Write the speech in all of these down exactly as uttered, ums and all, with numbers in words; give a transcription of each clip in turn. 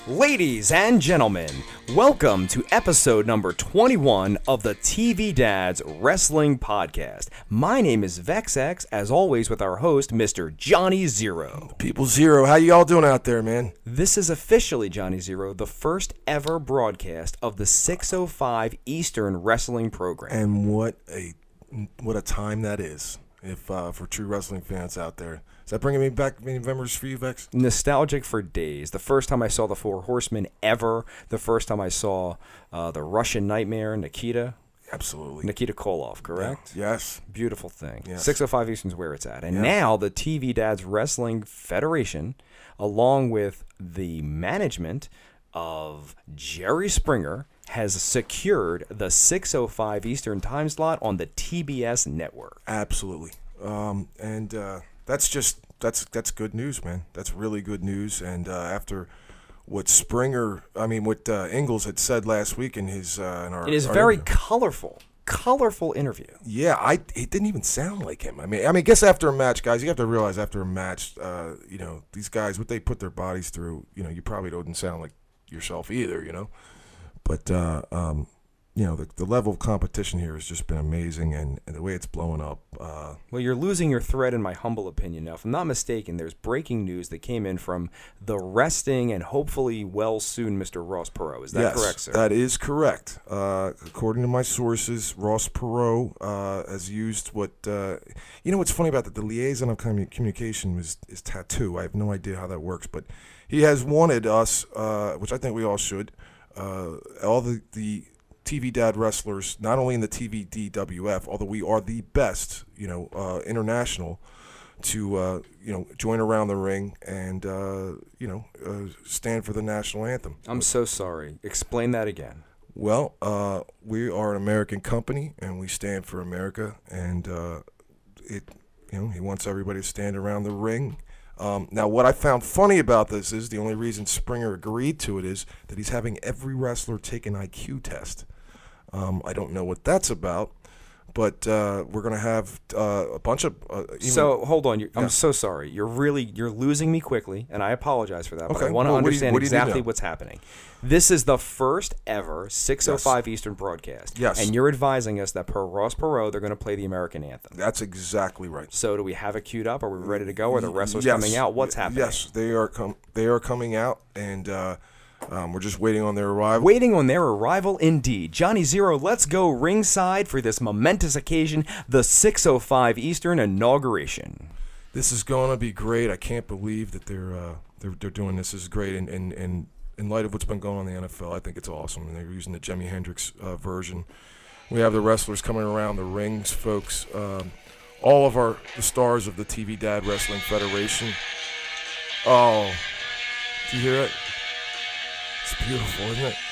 Ladies and gentlemen, welcome to episode number twenty-one of the T V Dads Wrestling Podcast. My name is VexX, as always with our host, Mister Johnny Zero. People Zero, how you all doing out there, man? This is officially, Johnny Zero, the first ever broadcast of the six oh five Eastern Wrestling program. And what a what a time that is, if uh, for true wrestling fans out there. Is that bringing me back many memories for you, Vex? Nostalgic for days. The first time I saw the Four Horsemen ever. The first time I saw uh, the Russian Nightmare, Nikita. Absolutely. Nikita Koloff, correct? Yeah. Yes. Beautiful thing. Yes. six oh five Eastern's where it's at. And Yeah. now the T V Dads Wrestling Federation, along with the management of Jerry Springer, has secured the six oh five Eastern time slot on the T B S network. Absolutely. Um, and uh, that's just that's that's good news, man. That's really good news. And uh, after what Springer, I mean, what uh, Ingalls had said last week in his uh, in our, It is our very interview. colorful, colorful interview. Yeah, I it didn't even sound like him. I mean, I mean, I guess after a match, guys, you have to realize after a match, uh, you know, these guys, what they put their bodies through, you know, you probably don't sound like yourself either, you know. But uh, um, you know, the, the level of competition here has just been amazing, and, and the way it's blowing up. Uh, Well, you're losing your thread, in my humble opinion. Now, if I'm not mistaken, there's breaking news that came in from the resting and hopefully well soon Mister Ross Perot. Is that yes, correct, sir? that is correct. Uh, according to my sources, Ross Perot uh, has used what uh, you know. What's funny about that? The liaison of commu- communication is is Tattoo. I have no idea how that works, but he has wanted us, uh, which I think we all should, uh, all the the. T V Dad wrestlers, not only in the T V D W F, although we are the best, you know, uh, international, to uh, you know join around the ring and uh, you know uh, stand for the national anthem. I'm so sorry. Explain that again. Well, uh, we are an American company and we stand for America, and uh, it you know he wants everybody to stand around the ring. Um, now, what I found funny about this is the only reason Springer agreed to it is that he's having every wrestler take an I Q test. Um, I don't know what that's about, but uh, we're going to have uh, a bunch of. Uh, even, So hold on. You're, I'm Yeah. so sorry. You're really you're losing me quickly, and I apologize for that. But Okay. I want to Well, what do you- understand what do you need exactly now? what's happening. This is the first ever six oh five Eastern broadcast. Yes. And you're advising us that per Ross Perot, they're going to play the American anthem. That's exactly right. So do we have it queued up? Are we ready to go? Are the wrestlers Yes. coming out? What's happening? Yes, they are com- They are coming out, and uh, um, we're just waiting on their arrival. Waiting on their arrival, indeed. Johnny Zero, let's go ringside for this momentous occasion, the six oh five Eastern inauguration. This is going to be great. I can't believe that they're uh, they're they're doing this. This is great, and and and in light of what's been going on in the N F L, I think it's awesome. And they're using the Jimi Hendrix uh, version. We have the wrestlers coming around the rings, folks. Um, all of our the stars of the T V Dad Wrestling Federation. Oh, do you hear it? It's beautiful, isn't it?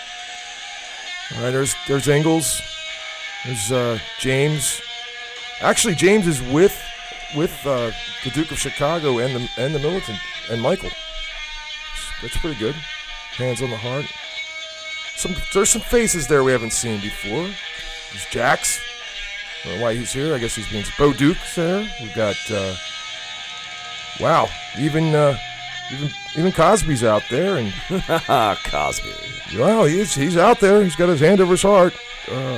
All right, there's there's Ingalls. There's uh, James. Actually, James is with with uh, the Duke of Chicago and the and the Militant and Michael. That's pretty good. Hands on the heart. Some there's some faces there we haven't seen before. There's Jax. I don't know why he's here. I guess he's being Bo Duke's there. We've got uh, wow, even uh, even even Cosby's out there, and Cosby. well, he's he's out there. He's got his hand over his heart. Uh,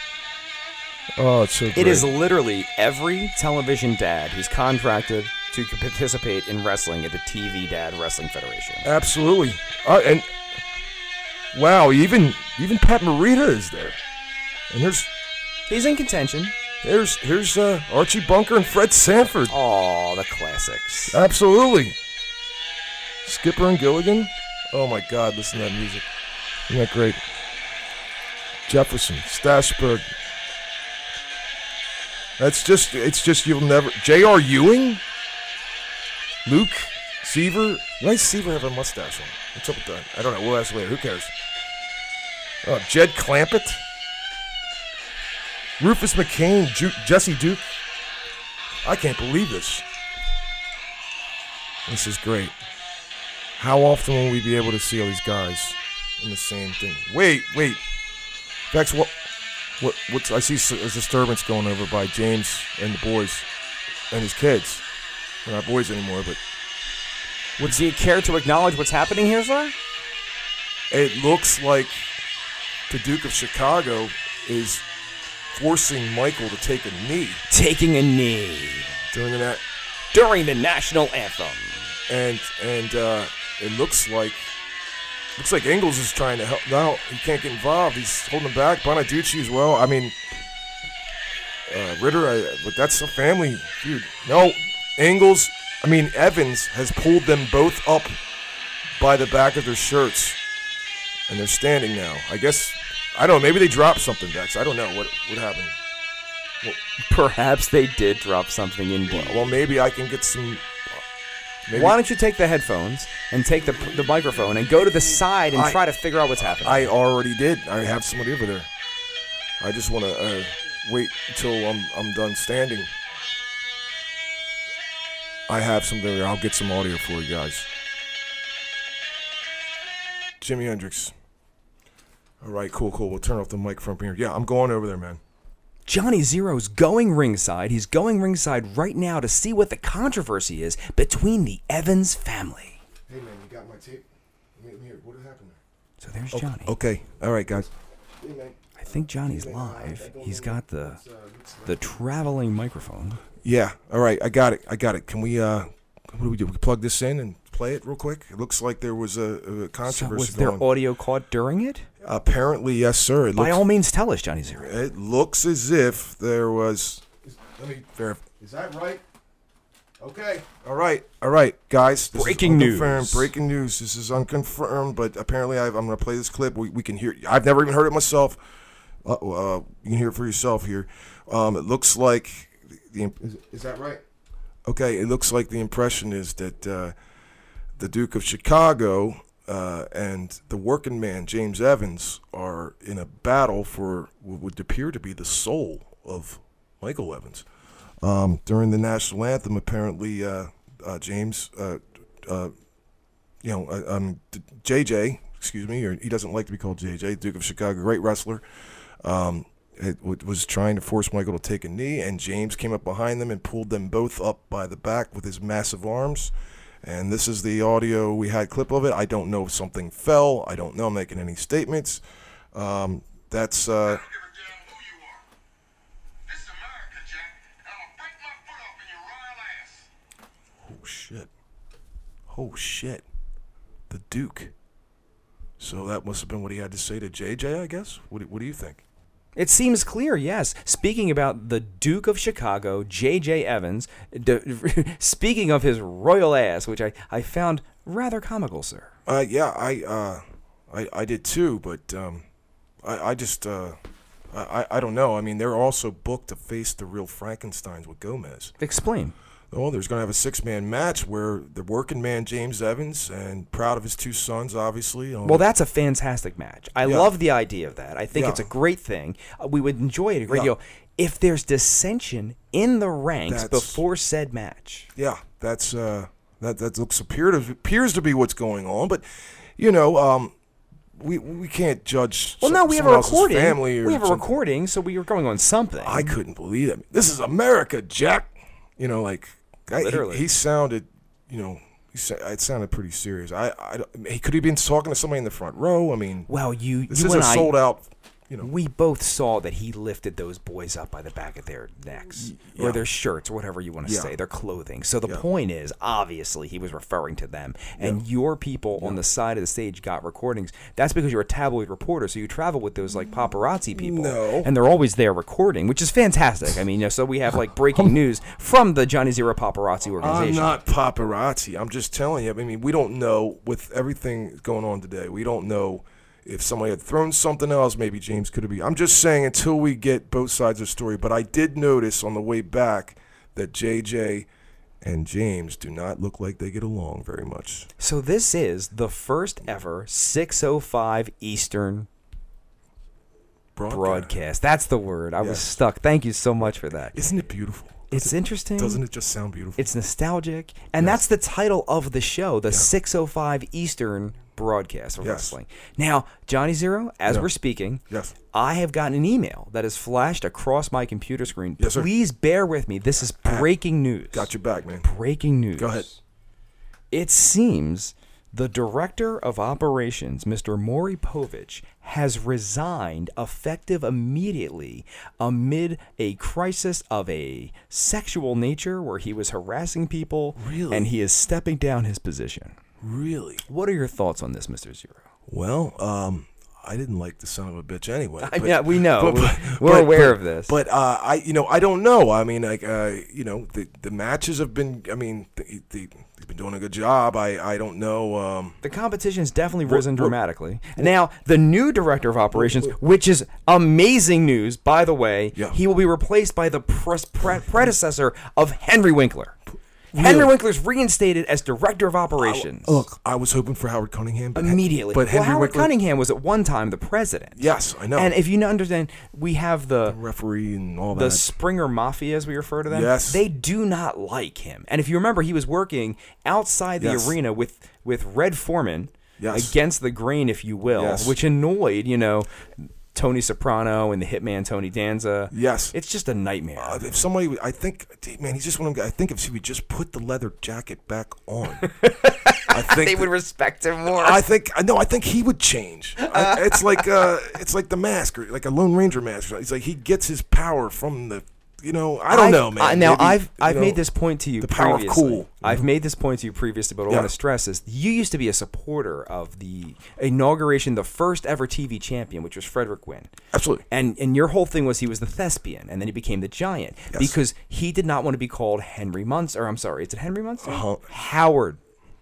oh, it's so great. It is literally every television dad who's contracted to participate in wrestling at the T V Dad Wrestling Federation. Absolutely. Uh, and wow, even even Pat Morita is there. And there's He's in contention. there's here's uh, Archie Bunker and Fred Sanford. Oh, the classics. Absolutely. Skipper and Gilligan. Oh my God, listen to that music. Isn't that great? Jefferson, Stashberg. That's just it's just you'll never J R Ewing? Luke Seaver. Why does Seaver have a mustache on? What's up with that? I don't know. We'll ask later. Who cares? Oh, Jed Clampett. Rufus McCain. Ju- Jesse Duke. I can't believe this. This is great. How often will we be able to see all these guys in the same thing? Wait, wait. Vex, what? What? What's? I see a disturbance going over by James and the boys and his kids. They're not boys anymore, but Would you care to acknowledge what's happening here, sir? It looks like the Duke of Chicago is forcing Michael to take a knee Taking a knee during that, during the national anthem. and and uh, it looks like looks like Ingles is trying to help. No, he can't get involved. He's holding him back. Bonaducci as well. I mean, uh, Ritter, I, but that's a family feud. No, Ingles. I mean, Evans has pulled them both up by the back of their shirts, and they're standing now. I guess I don't know. Maybe they dropped something, Dex. I don't know what what happened. Well, Perhaps they did drop something indeed. well, maybe I can get some. Maybe, Why don't you take the headphones and take the the microphone and go to the side and I- try to figure out what's happening? I already did. I have somebody over there. I just want to uh, wait until I'm I'm done standing. I have something there. I'll get some audio for you guys. Jimi Hendrix. All right, cool, cool. We'll turn off the mic from here. Yeah, I'm going over there, man. Johnny Zero's going ringside. He's going ringside right now to see what the controversy is between the Evans family. Hey, man, you got my tape? Here, what happened there? So there's Johnny. Okay, all right, guys. I think Johnny's live. He's got the the traveling microphone. Yeah, all right, I got it. I got it. Can we, uh, what do we do? We plug this in and play it real quick? It looks like there was a, a So controversy was there going. audio caught during it? Apparently, yes, sir. It By looks, all means, tell us, Johnny Zero. it looks as if there was. Let me verify. Is that right? Okay. All right. All right, guys. This is Breaking news. unconfirmed. Breaking news. This is unconfirmed, but apparently I've, I'm going to play this clip. We, we can hear. I've never even heard it myself. Uh, uh, you can hear it for yourself here. Um, it looks like the. Is, is that right? Okay. It looks like the impression is that uh, the Duke of Chicago uh, and the working man James Evans are in a battle for what would appear to be the soul of Michael Evans. Um, during the national anthem, apparently, uh, uh, James, uh, uh, you know, uh, um, J J, excuse me, or he doesn't like to be called J J, Duke of Chicago, great wrestler, um, it w- was trying to force Michael to take a knee, and James came up behind them and pulled them both up by the back with his massive arms. And this is the audio. We had a clip of it. I don't know if something fell. I don't know. I'm making any statements. Um, that's. Uh, Oh shit! Oh shit! The Duke. So that must have been what he had to say to J J, I guess. What do, what do you think? It seems clear, yes. Speaking about the Duke of Chicago, J J Evans, d- speaking of his royal ass, which I, I found rather comical, sir. Uh, yeah, I, uh, I, I did too, but um, I, I just, uh, I, I don't know. I mean, they're also booked to face the real Frankensteins with Gomez. Explain. Oh, there's going to have a six-man match where the working man James Evans, and proud of his two sons, obviously. Um, Well, that's a fantastic match. I Yeah. love the idea of that. I think Yeah. it's a great thing. Uh, we would enjoy it a great Yeah. deal if there's dissension in the ranks That's- before said match. Yeah, that's uh, that that looks appear to appears to be what's going on. But you know, um, we we can't judge. Well, some- no, we have a someone else's recording. Family or We have a something. recording, so we were going on something. I couldn't believe it. This is America, Jack. You know, like I, Literally. he, he sounded. You know, he sa- it sounded pretty serious. I, I don't- he could he been talking to somebody in the front row? I mean, well, you, this you is and a I, sold out. You know, we both saw that he lifted those boys up by the back of their necks, yeah. or their shirts, or whatever you want to Yeah. say, their clothing. So the Yeah. point is, obviously, he was referring to them. And your people on the side of the stage got recordings. That's because you're a tabloid reporter, so you travel with those like paparazzi people, No. and they're always there recording, which is fantastic. I mean, you know, so we have like breaking news from the Johnny Zero paparazzi organization. I'm not paparazzi. I'm just telling you. I mean, we don't know with everything going on today. We don't know if somebody had thrown something else. Maybe James could have been. I'm just saying until we get both sides of the story. But I did notice on the way back that J J and James do not look like they get along very much. So this is the first ever six oh five Eastern Broadcast. broadcast. That's the word. I was Yes. stuck. Thank you so much for that. Isn't it beautiful? It's interesting. Doesn't it just sound beautiful? It's nostalgic. And that's the title of the show, the six oh five Eastern broadcast of Yes. wrestling. Now, Johnny Zero, as Yeah. we're speaking, Yes. I have gotten an email that has flashed across my computer screen. Yes, sir. Please bear with me. This is breaking news. Got your back, man. Breaking news. Go ahead. It seems The director of operations, Mister Maury Povich, has resigned effective immediately amid a crisis of a sexual nature where he was harassing people. Really? And he is stepping down his position. Really? What are your thoughts on this, Mister Zero? Well, um, I didn't like the son of a bitch anyway. I but- mean, we know. but- but- We're but- aware but- of this. But uh, I, you know, I don't know. I mean, like, uh, you know, the the matches have been. I mean, the, the, he's been doing a good job. I, I don't know. Um, The competition's definitely risen what- dramatically. Now, the new director of operations, which is amazing news, by the way, Yeah. he will be replaced by the pres- pre- predecessor of Henry Winkler. Henry Winkler's reinstated as director of operations. look, I was hoping for Howard Cunningham, but Immediately. But well, Henry Howard Winkler, Cunningham was at one time the president. yes, I know. And if you understand, we have the referee and all the that. Springer Mafia, as we refer to them. Yes. They do not like him. And if you remember, he was working outside the Yes. arena with, with Red Foreman Yes. against the grain, if you will, Yes. which annoyed, you know, Tony Soprano and the hitman Tony Danza. Yes. It's just a nightmare. Uh, if somebody, would- I think, man, he's just one of them guys. I think if he would just put the leather jacket back on, I think they would that- respect him more. I think no, I think he would change. I, it's like uh, it's like the mask, or like a Lone Ranger mask. It's like he gets his power from the, you know, I don't I've- know, man. I- now Maybe, I've you I've know, made this point to you the power of previously. cool. I've made this point to you previously, but what I Yeah. want to stress is you used to be a supporter of the inauguration, the first ever T V champion, which was Frederick Wynn. Absolutely. And and your whole thing was he was the thespian, and then he became the giant Yes. because he did not want to be called Henry Munster. Or I'm sorry, is it Henry Munster? Uh-huh. Howard.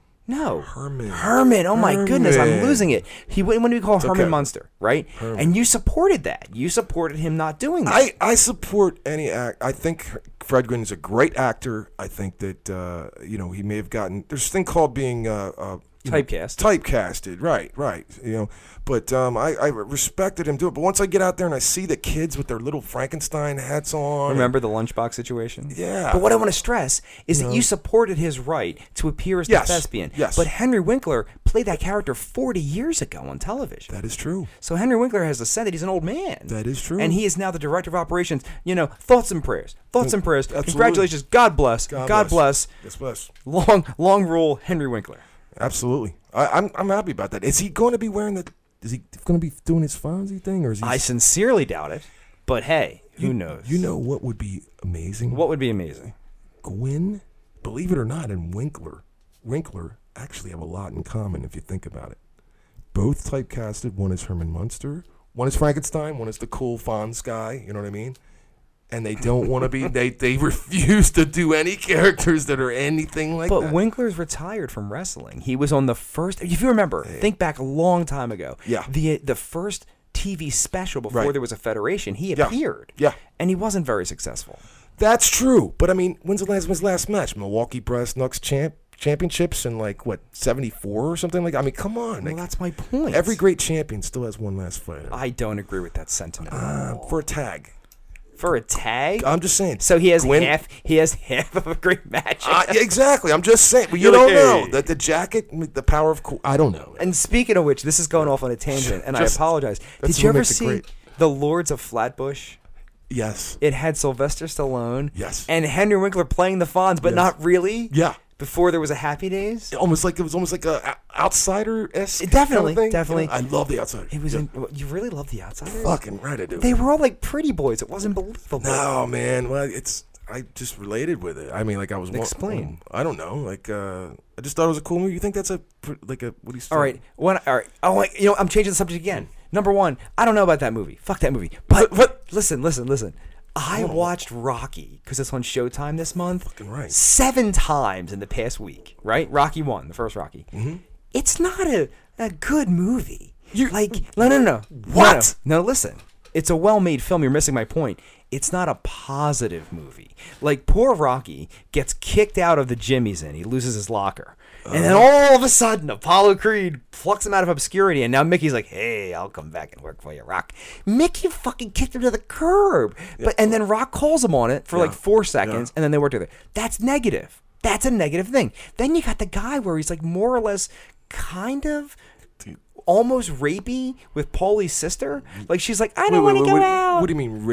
No. Herman. Herman. Oh my goodness, I'm Herman. losing it. He wouldn't want to be called Herman okay. Munster, right? And you supported that. You supported him not doing that. I, I support any act. I think Fred Gwynn is a great actor. I think that uh, you know he may have gotten. There's a thing called being uh, uh, you know, Typecast. typecasted, right, right. You know, but um, I, I respected him do it. But once I get out there and I see the kids with their little Frankenstein hats on, Remember the lunchbox situation? Yeah. But what I want to stress is that you supported his right to appear as Yes. the thespian. Yes. But Henry Winkler played that character forty years ago on television. that is true. So Henry Winkler has ascended. He's an old man. That is true. And he is now the director of operations. You know, thoughts and prayers. Thoughts and prayers. Absolutely. Congratulations. God bless. God, God bless. bless. Yes, bless. Long, long rule, Henry Winkler. Absolutely. I, I'm I'm happy about that. Is he going to be wearing the? Is he going to be doing his Fonzie thing, or is he? I sincerely doubt it. But hey, who knows? You know what would be amazing? What would be amazing? Gwynn, believe it or not, and Winkler, Winkler actually have a lot in common if you think about it. Both typecasted. One is Herman Munster. One is Frankenstein. One is the cool Fonz guy. You know what I mean? And they don't want to be. They they refuse to do any characters that are anything like But that. Winkler's retired from wrestling. He was on the first. If you remember, think back a long time ago. Yeah. The the first T V special before Right. there was a federation, he Yeah. appeared. Yeah. And he wasn't very successful. That's true. But I mean, when's the last when's the last match? Milwaukee Brass Knucks champ championships in like what seventy-four or something like. I mean, come on. Well, Like, that's my point. every great champion still has one last fight. I don't agree with that sentiment. Uh, for a tag. For a tag. I'm just saying. so he has Gwynn- half. He has half of a great match. Uh, yeah, exactly. I'm just saying. But you You're don't like, know hey. that the jacket, the power of cool. I don't know. And speaking of which, this is going off on a tangent, and Just- I apologize. that's Did you what ever makes it see great. The Lords of Flatbush? Yes. It had Sylvester Stallone. Yes. And Henry Winkler playing the Fonz, but Yes. not really. Yeah. Before there was a Happy Days. Almost like it was almost like a outsider esque. Definitely, definitely. I love the outsider. It was. Yeah. In, you really love the Outsiders. fucking right. I do. They were all like pretty boys. It wasn't believable. No, man. Well, it's. I just related with it. I mean, like I was. wa- Explain. I don't know. Like uh, I just thought it was a cool movie. You think that's a pr- like a what do you? All right. One. All right. Oh, wait, you know, I'm changing the subject again. Number one, I don't know about that movie. Fuck that movie. But What- listen, listen, listen. I watched Rocky because it's on Showtime this month. Fucking right. Seven times in the past week. Right? Rocky one, the first Rocky. Mm-hmm. It's not a a good movie. You- like no no no no. What? No, no, no, listen. It's a well-made film. You're missing my point. It's not a positive movie. Like poor Rocky gets kicked out of the gym he's in. He loses his locker. And then all of a sudden, Apollo Creed plucks him out of obscurity, and now Mickey's like, "Hey, I'll come back and work for you, Rock." Mickey fucking kicked him to the curb, but and then Rock calls him on it for like four seconds, and then they work together. That's negative. That's a negative thing. Then you got the guy where he's like more or less, kind of, almost rapey with Paulie's sister. Like she's like, "I don't want to go what, out." What do you mean rapey?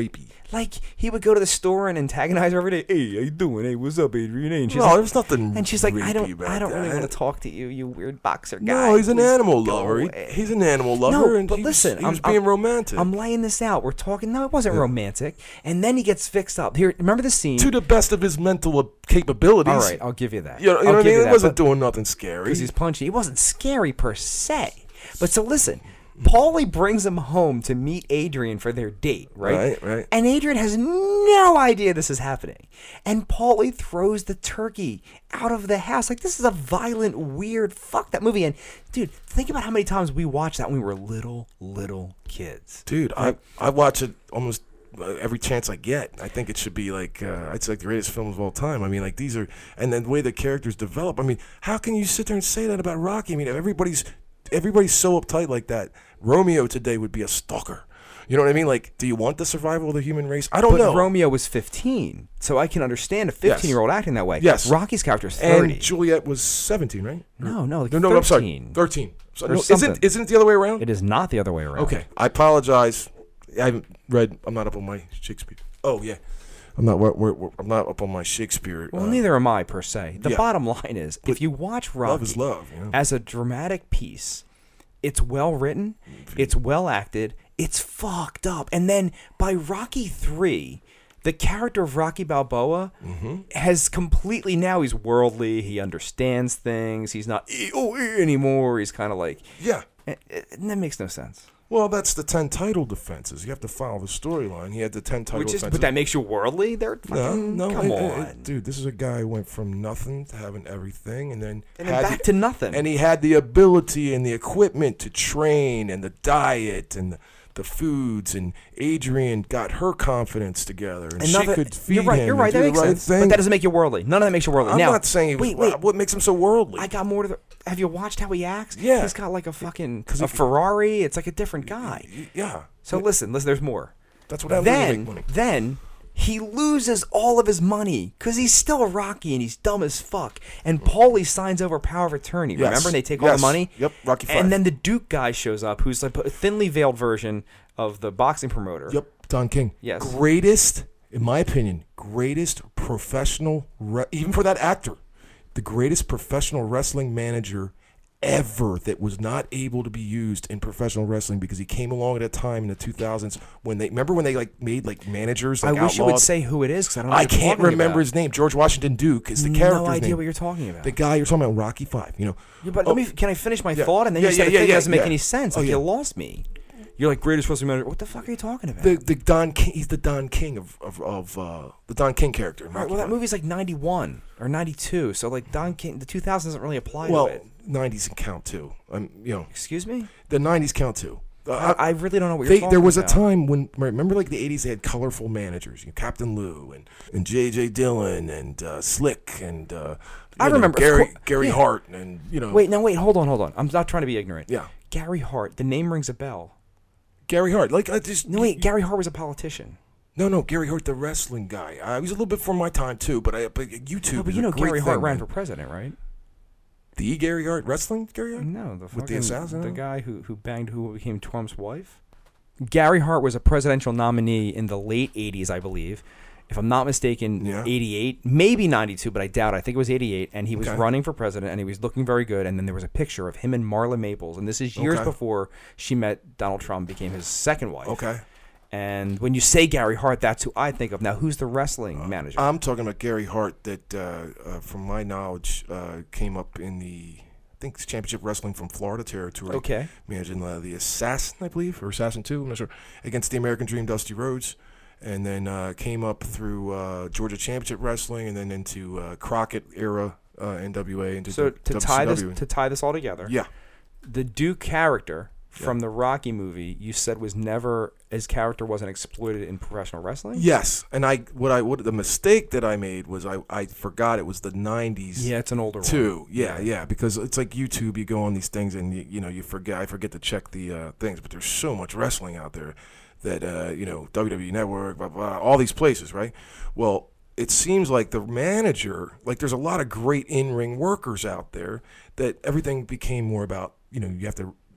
Like, he would go to the store and antagonize her every day. Hey, how you doing? Hey, what's up, Adrian? And she's no, like, there's nothing. And she's like, I don't, about I don't really that. want to talk to you, you weird boxer guy. No, he's an Please animal go lover. He, away." he's an animal lover. No, and but he listen, was, he was I'm- being I'm- romantic. I'm laying this out. We're talking. No, it wasn't romantic. And then he gets fixed up. Here, remember the scene? to the best of his mental capabilities. All right, I'll give you that. You know, you I'll know what I give mean? you He that, wasn't but- doing nothing scary. because he's punchy. He wasn't scary per se. But so listen, Paulie brings him home to meet Adrian for their date, right? Right, right. And Adrian has no idea this is happening. And Paulie throws the turkey out of the house. Like, this is a violent, weird, fuck that movie. And, dude, think about how many times we watched that when we were little, little kids. Dude, I, I watch it almost uh, every chance I get. I think it should be like, uh, it's like the greatest films of all time. I mean, like, these are, and then the way the characters develop. I mean, how can you sit there and say that about Rocky? I mean, everybody's, everybody's so uptight like that. Romeo today would be a stalker. You know what I mean? Like, do you want the survival of the human race? I don't But know. Romeo was fifteen, so I can understand a fifteen-year-old acting that way. Yes. Rocky's character is thirty. And Juliet was seventeen, right? no, no, like No, no, I'm sorry. thirteen. thirteen. So, Or no, something. isn't, isn't it the other way around? It is not the other way around. Okay. I apologize. I haven't read, I'm not up on my Shakespeare. Oh, yeah. I'm not, we're, we're, we're- I'm not up on my Shakespeare. Well, uh, neither am I, per se. The yeah. bottom line is, if you watch Rocky love is love. You know? as a dramatic piece, it's well written, it's well acted, it's fucked up. And then by Rocky three, the character of Rocky Balboa Mm-hmm. has completely, now he's worldly, he understands things, he's not "Eh, oh, eh," anymore, he's kind of like, Yeah. eh, eh, and that makes no sense. Well, that's the ten title defenses. You have to follow the storyline. He had the ten title Which is, defenses. but that makes you worldly? They're no, fucking, no, come it- on. it- dude. This is a guy who went from nothing to having everything, and then and then had back the, to nothing. and he had the ability and the equipment to train, and the diet, and the, the foods, and Adrian got her confidence together, and, And she nothing- could feed you're right, him you're and right, do that the makes right sense. thing. But that doesn't make you worldly. None of that makes you worldly. I'm now, not saying wait, wait. what makes him so worldly. I got more to the. Have you watched how he acts? Yeah. He's got like a fucking 'Cause a he- Ferrari. It's like a different guy. yeah. So listen, listen. There's more. That's what happens when you Then, make money. then he loses all of his money because he's still Rocky and he's dumb as fuck. And Paulie signs over power of attorney. Yes. Remember, and they take all Yes. the money. Yep, Rocky five. And then the Duke guy shows up, who's like a thinly veiled version of the boxing promoter. Yep, Don King. Yes. Greatest, in my opinion, greatest professional, re- even for that actor, the greatest professional wrestling manager ever that was not able to be used in professional wrestling because he came along at a time in the two thousands when they, remember when they like made like managers like I wish you would outlawed? say who it is because I don't know. I what you're can't talking remember about. his name. George Washington Duke is the character's No idea name. what you're talking about. The guy you're talking about, Rocky Five, you know. Yeah, but Oh, let me. Can I finish my yeah. thought? And then Yeah, you said yeah, the yeah, thing yeah, doesn't make yeah. any sense. Oh, Like yeah. you lost me. You're like greatest wrestling manager. What the fuck are you talking about? the the Don King, he's the Don King of of, of uh, the Don King character. in Right, Rocky well, that Five. movie's like ninety-one or ninety-two. So like Don King, the two thousands doesn't really apply Well, to it. nineties can count too. Um, you know, Excuse me. the nineties count too. Uh, I, I really don't know what they, you're talking there was about. a time when remember, like the eighties, they had colorful managers, you know, Captain Lou and and J J Dillon and uh, Slick and uh, I you know, remember, of Gary cour- Gary yeah. Hart and you know Wait, no, wait, hold on, hold on. I'm not trying to be ignorant. yeah Gary Hart. The name rings a bell. Gary Hart like I just No, wait. Gary Hart was a politician. no no Gary Hart, the wrestling guy. I was a little bit before my time too, but I but YouTube. No, but is you a know great Gary Hart thing, ran man. for president, right? The Gary Hart wrestling Gary Hart. No, the With fucking the assassin? the guy who who banged who became Trump's wife. Gary Hart was a presidential nominee in the late eighties, I believe. If I'm not mistaken, Yeah. eighty-eight, maybe ninety-two, but I doubt. I think it was eighty-eight, and he was Okay. running for president, and he was looking very good. And then there was a picture of him and Marla Maples, and this is years Okay. before she met Donald Trump, became his second wife. Okay. And when you say Gary Hart, that's who I think of. Now, who's the wrestling manager? I'm talking about Gary Hart that, uh, uh, from my knowledge, uh, came up in the, I think, it's Championship Wrestling from Florida territory. Okay. Managing uh, the Assassin, I believe, or Assassin two, I'm not sure, against the American Dream, Dusty Rhodes. And then uh, came up through uh, Georgia Championship Wrestling and then into uh, Crockett era uh, N W A. Into So D- to W C tie this W. to tie this all together, Yeah. the Duke character from Yeah. the Rocky movie, you said was never his character wasn't exploited in professional wrestling. Yes. And I, what I, what the mistake that I made was I, I forgot it was the nineties. Yeah, it's an older one. Too, yeah, yeah, because it's like YouTube. You go on these things, and you, you know, you forget. I forget to check the uh, things, but there's so much wrestling out there that uh, you know, W W E Network, blah, blah, all these places, right? Well, it seems like the manager, like there's a lot of great in-ring workers out there that everything became more about. You know, you have to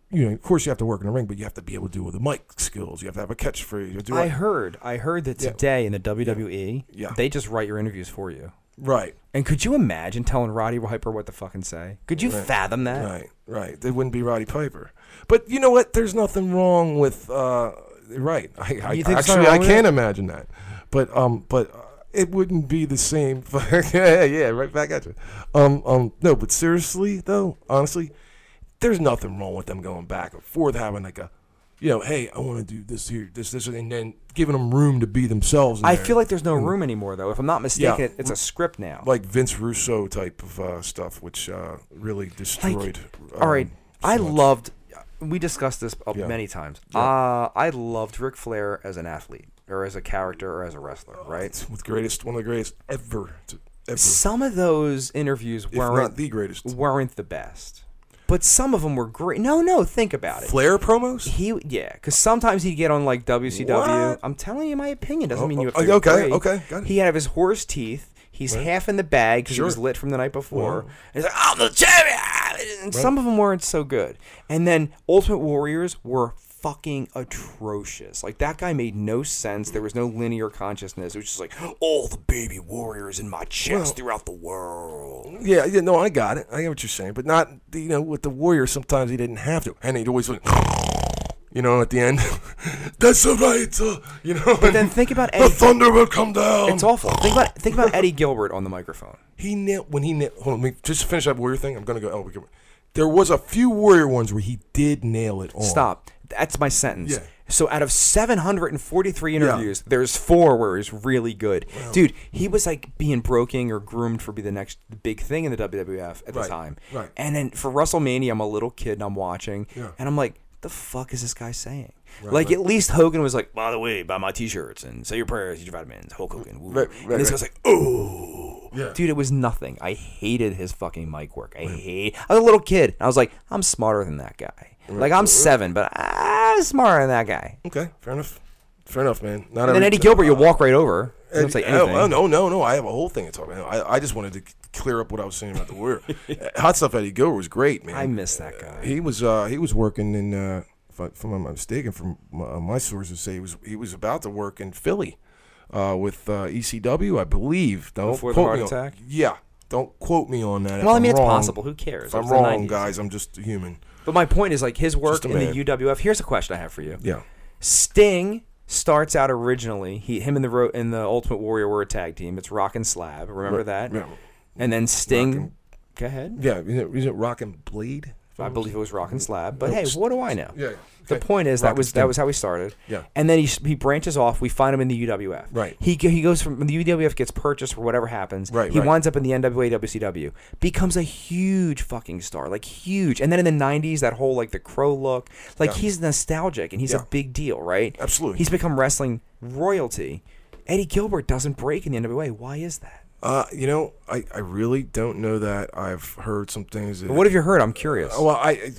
you know, of course you have to work in the ring, but you have to be able to do with the mic skills. You have to have a catchphrase. You have to do I like, heard, I heard that Yeah. today in the W W E, Yeah. they just write your interviews for you. right, And could you imagine telling Roddy Piper what to fucking say? Could you Right. fathom that? right, right. They wouldn't be Roddy Piper. But you know what? There's nothing wrong with. Uh, right. I, I You think there's actually nothing I wrong with can't it? imagine that. But um, but uh, it wouldn't be the same. yeah, yeah, right back at you. Um, um, no, but seriously though, honestly, there's nothing wrong with them going back and forth, having like a, you know, hey, I want to do this here, this, this, and then giving them room to be themselves. in I there. feel like there's no room anymore, though. If I'm not mistaken, Yeah. it, it's a script now. like Vince Russo type of uh, stuff, which uh, really destroyed. um, All right, so I much. loved. We discussed this uh, Yeah. many times. Yeah. Uh, I loved Ric Flair as an athlete, or as a character, or as a wrestler. Right. It's with greatest, one of the greatest ever, to, ever. Some of those interviews if weren't not the greatest. weren't the best, but some of them were great. No, no, think about it. Flair promos? He yeah, because sometimes he'd get on like W C W. What? I'm telling you my opinion. Doesn't Oh, mean you have oh, to okay, agree. okay, got it. He had his horse teeth. He's Right. half in the bag because Sure. he was lit from the night before. Wow. And he's like, I'm the champion. And some of them weren't so good. And then Ultimate Warriors were fucking atrocious. Like that guy made no sense. There was no linear consciousness. It was just like all the baby warriors in my chest Well- throughout the world. Yeah, yeah, no, I got it. I get what you're saying, but not, you know, with the Warriors. Sometimes he didn't have to, and he'd always, went, you know, at the end, that's all right, uh, you know. But then think about the Eddie. thunder will come down. It's awful. Think about think about Eddie Gilbert on the microphone. He nailed when he nailed. Hold on, let me just finish that Warrior thing. I'm gonna go. Oh, we can, there was a few Warrior ones where he did nail it on. Stop. That's my sentence. Yeah. So out of seven hundred forty-three interviews, there's four where he's really good. Dude, he was like being broken or groomed for be the next big thing in the W W F at the Right, time. right. And then for WrestleMania, I'm a little kid and I'm watching, Yeah. and I'm like, the fuck is this guy saying? Right, like, right. at least Hogan was like, by the way, buy my t-shirts and say your prayers, eat your vitamins, Hulk Hogan. Woo. Right, right, and this right. guy's like, oh. Yeah. Dude, it was nothing. I hated his fucking mic work. I hate. I was a little kid. I was like, I'm smarter than that guy. Like, I'm seven, but I'm smarter than that guy. Okay, fair enough. Fair enough, man. Not And then every- Eddie Gilbert, you'll uh, walk right over. You don't say Eddie- anything. Oh, no, no, no. I have a whole thing to talk about. I, I just wanted to clear up what I was saying about the Warrior. Hot Stuff Eddie Gilbert was great, man. I miss that guy. He was uh, he was working in, uh, if, I, if I'm not mistaken, from my, my sources say he was he was about to work in Philly uh, with uh, E C W, I believe. Don't Before the quote heart me on- attack? Yeah, don't quote me on that. if Well, I I'm mean, it's wrong. possible. Who cares? If It I'm was the wrong, nineties. guys, I'm just a human. But my point is, like, his work Just a in the man. U W F. Here's a question I have for you. Yeah. Sting starts out originally. He, him and the Ro- and the Ultimate Warrior were a tag team. It's Rock and Slab. Remember that? Yeah. And then Sting. Rockin'- Go ahead. Yeah, isn't it, isn't it Rock and Blade? I believe it was Rock and Slab. But No, hey, St- what do I know? Yeah. The okay. point is Rock that and was Sting. that was how he started. Yeah. And then he he branches off. We find him in the U W F. Right. He go- he goes from the U W F gets purchased or whatever happens. Right, He right. winds up in the N W A W C W. Becomes a huge fucking star, like huge. And then in the nineties, that whole like the Crow look, like Yeah. he's nostalgic and he's Yeah. a big deal, right? Absolutely. He's become wrestling royalty. Eddie Gilbert doesn't break in the N W A. Why is that? Uh, you know, I, I really don't know that. I've heard some things that. What have you heard? I'm curious. Well, I, I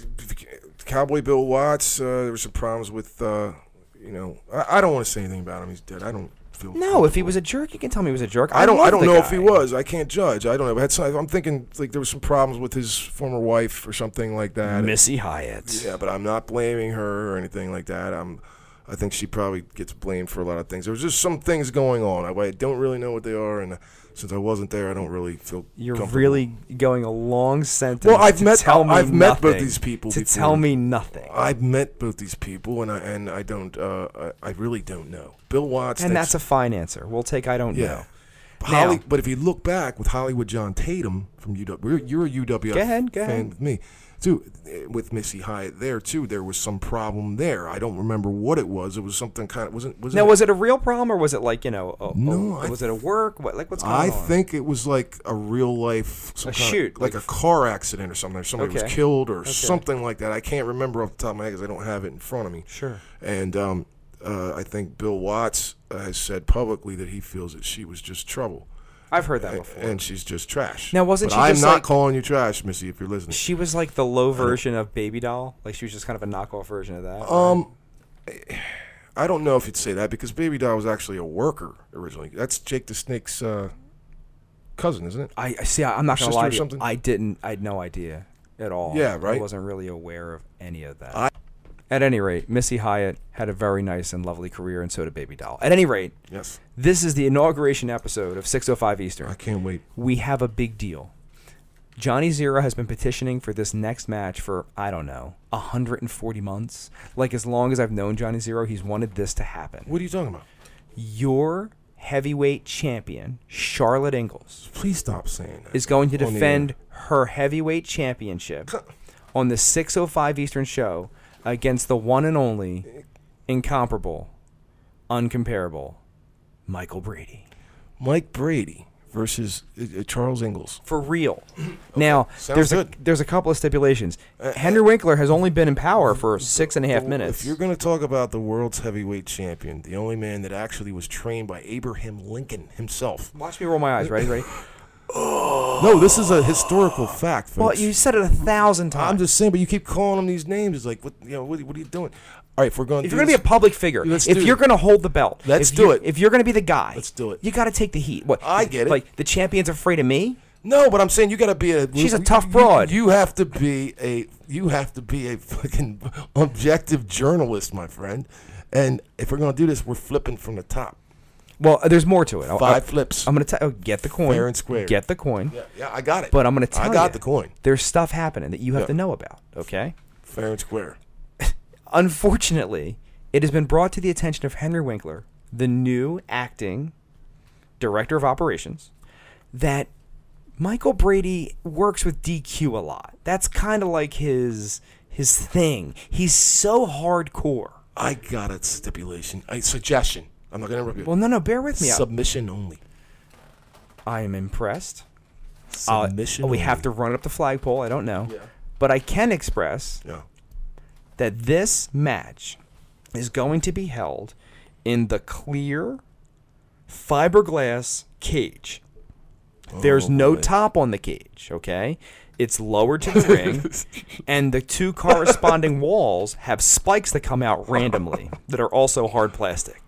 Cowboy Bill Watts. Uh, there were some problems with. Uh, you know, I, I don't want to say anything about him. He's dead. I don't feel. No, if he was a jerk, you can tell me he was a jerk. I don't. love I don't the know if guy. he was. I can't judge. I don't know. But had some, I'm thinking like there was some problems with his former wife or something like that. Missy Hyatt. Yeah, but I'm not blaming her or anything like that. I'm. I think she probably gets blamed for a lot of things. There was just some things going on. I, I don't really know what they are, and since I wasn't there, I don't really feel. You're comfortable. really going a long sentence. Well, I've to met- Tell me I've met both nothing. these people to before. tell me nothing. I've met both these people, and I and I don't. Uh, I, I really don't know. Bill Watts, And thinks- that's a fine answer. We'll take I don't yeah. know. Holly, Now- but if you look back with Hollywood John Tatum from U W, you're, you're a U W F Go ahead, go fan ahead. with me too. With Missy Hyatt there too, there was some problem there. I don't remember what it was. It was something kind of wasn't wasn't. Now, it, was it a real problem or was it like, you know, a, No, a, I was it a work? What, like, what's going I on? think it was like a real life, some A kind of- shoot, like, like- a car accident or something. Or somebody Okay. was killed or Okay. something like that. I can't remember off the top of my head because I don't have it in front of me. Sure. And um, uh, I think Bill Watts uh, has said publicly that he feels that she was just trouble. I've heard that And, before. and she's just trash. Now, wasn't But she I'm just not like- calling you trash, Missy, if you're listening. She was like the low version of Baby Doll. Like, she was just kind of a knockoff version of that. Um, I don't know if you'd say that because Baby Doll was actually a worker originally. That's Jake the Snake's uh, cousin, isn't it? I I see. I'm not gonna Sister lie or to you. something? I didn't. I had no idea. at all. Yeah, right. I wasn't really aware of any of that. I- At any rate, Missy Hyatt had a very nice and lovely career, and so did Baby Doll. At any rate, Yes. this is the inauguration episode of six oh five Eastern. I can't wait. We have a big deal. Johnny Zero has been petitioning for this next match for, I don't know, one hundred forty months. Like, as long as I've known Johnny Zero, he's wanted this to happen. What are you talking about? Your heavyweight champion, Charlotte Ingalls, Please stop saying that. is going to On the defend her heavyweight championship on the six oh five Eastern show against the one and only, incomparable, uncomparable, Michael Brady. Mike Brady versus uh, Charles Ingalls. For real. Now, Sounds there's a, good. there's a couple of stipulations. Henry Winkler has only been in power for six and a half Well, minutes. If you're going to talk about the world's heavyweight champion, the only man that actually was trained by Abraham Lincoln himself. Watch me roll my eyes. Ready? Ready? No, this is a historical fact, folks. Well, you said it a thousand times. I'm just saying, but you keep calling him these names. It's like, what, you know, what, what are you doing? All right, if we're going, If you're going to be a public figure, Let's if do you're it. going to hold the belt, Let's if do you're- it. If you're going to be the guy, Let's do it. You got to take the heat. What? I get it. Like the champion's afraid of me. no, but I'm saying you got to be a. She's a you- tough you- broad. You have to be a. You have to be a fucking objective journalist, my friend. And if we're going to do this, we're flipping from the top. Well, there's more to it. I'll- Five I'll- flips. I'm going to tell. Oh, get the coin. Fair and square. Get the coin. Yeah, yeah, I got it. But I'm going to tell I you. got the coin. There's stuff happening that you have Yeah. to know about. Okay. Fair and square. Unfortunately, it has been brought to the attention of Henry Winkler, the new acting director of operations, that Michael Brady works with D Q a lot. That's kind of like his his thing. He's so hardcore. I got a stipulation. A suggestion. I'm not going to interrupt you. Well, no, no, bear with me. Submission only. I am impressed. Uh, Submission we only. have to run up the flagpole. I don't know. Yeah. But I can express Yeah. that this match is going to be held in the clear fiberglass cage. There's Oh, no boy. top on the cage, okay? It's lowered to the ring, and the two corresponding walls have spikes that come out randomly that are also hard plastic.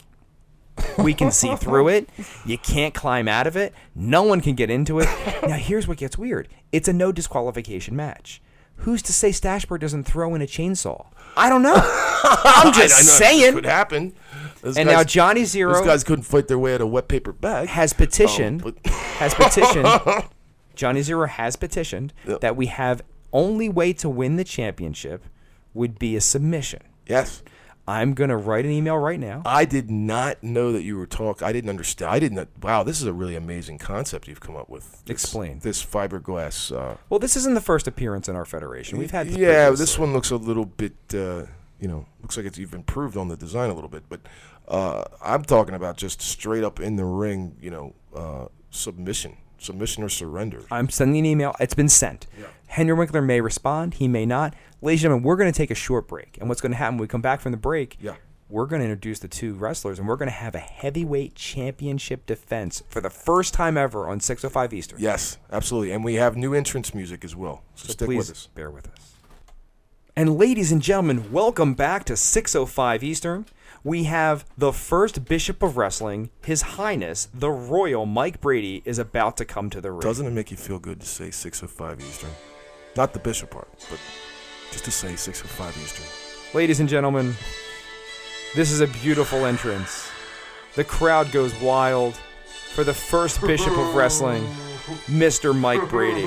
We can see through it. You can't climb out of it. No one can get into it. Now, here's what gets weird. It's a no disqualification match. Who's to say Stashbird doesn't throw in a chainsaw? I don't know. I'm just I know, saying. Could happen. Those And guys- now Johnny Zero Those guys couldn't fight their way out of a wet paper bag. has petitioned, Um, but- has petitioned, Johnny Zero has petitioned Yep. that we have only way to win the championship would be a submission. Yes. I'm going to write an email right now. I did not know that you were talking. I didn't understand. I didn't. Wow, this is a really amazing concept you've come up with. This, Explain. This fiberglass. Uh, Well, this isn't the first appearance in our federation. We've had this yeah, previous- this one looks a little bit. Uh, you know, looks like it's you've improved on the design a little bit. But uh, I'm talking about just straight up in the ring. You know, uh, submission, submission or surrender. I'm sending an email. It's been sent. Yeah. Henry Winkler may respond. He may not. Ladies and gentlemen, we're going to take a short break. And what's going to happen when we come back from the break, Yeah. we're going to introduce the two wrestlers, and we're going to have a heavyweight championship defense for the first time ever on six oh five Eastern. Yes, absolutely, and we have new entrance music as well. So, So stick please with us. bear with us. And ladies and gentlemen, welcome back to six oh five Eastern. We have the first Bishop of Wrestling, His Highness, the Royal Mike Brady, is about to come to the ring. Doesn't it make you feel good to say six oh five Eastern? Not the Bishop part, but just to say six oh five Eastern. Ladies and gentlemen, this is a beautiful entrance. The crowd goes wild for the first Bishop of Wrestling, Mister Mike Brady.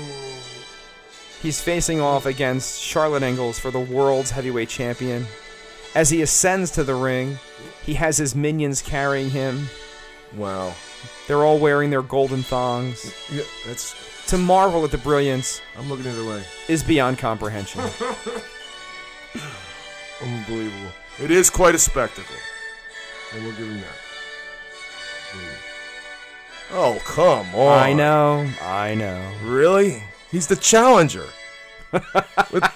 He's facing off against Charlotte Ingalls for the world's heavyweight champion. As he ascends to the ring, he has his minions carrying him. Wow. They're all wearing their golden thongs. Yeah, that's. To marvel at the brilliance I'm looking the other way. is beyond comprehension. Unbelievable. It is quite a spectacle. And we'll give him that. Mm. Oh, come on. I know, I know. Really? He's the challenger. With-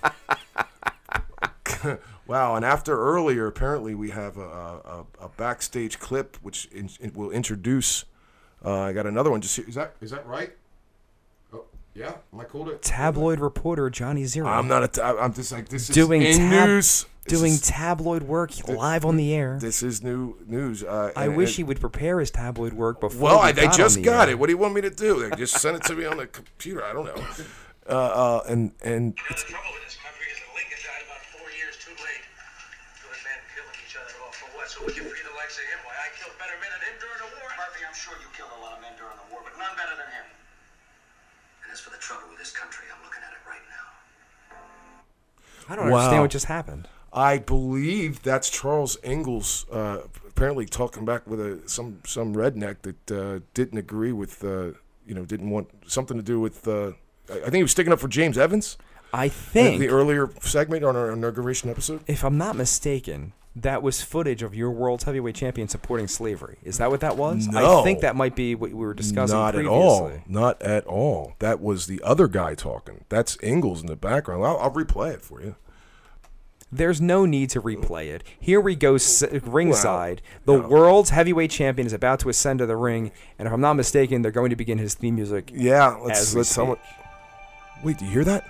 wow, and after earlier, apparently we have a, a, a backstage clip which in, in, will introduce. Uh, I got another one. Just here. Is that is that right? Oh, yeah. Am I cool to? Tabloid reporter Johnny Zero. I'm not a. T- I'm just like this is Doing in tab- news. This doing is- tabloid work live on the air. This is new news. Uh, I and- wish and- he would prepare his tabloid work before. Well, we I, they got just on the got air. it. What do you want me to do? They just sent it to me on the computer. I don't know. Uh, uh, and and You know, the trouble with this country is that Lincoln died about four years too late. Two men killing each other off for what? So we can free the likes of him? Why, I killed better men than him during the war. Murphy, I'm sure you killed a lot of men during the war, but none better than him. And as for the trouble with this country, I'm looking at it right now. I don't Wow. understand what just happened. I believe that's Charles Ingalls uh, apparently talking back with a some some redneck that uh, didn't agree with uh, you know didn't want something to do with. Uh, I think he was sticking up for James Evans. I Uh, think, the earlier segment on our inauguration episode. if I'm not mistaken, that was footage of your world's heavyweight champion supporting slavery. Is that what that was? No. I think that might be what we were discussing Not at previously. all. Not at all. That was the other guy talking. That's Ingalls in the background. I'll, I'll replay it for you. There's no need to replay it. Here we go, s- ringside. The no. world's heavyweight champion is about to ascend to the ring, and if I'm not mistaken, they're going to begin his theme music. Yeah, let's As we let's someone. Wait, do you hear that?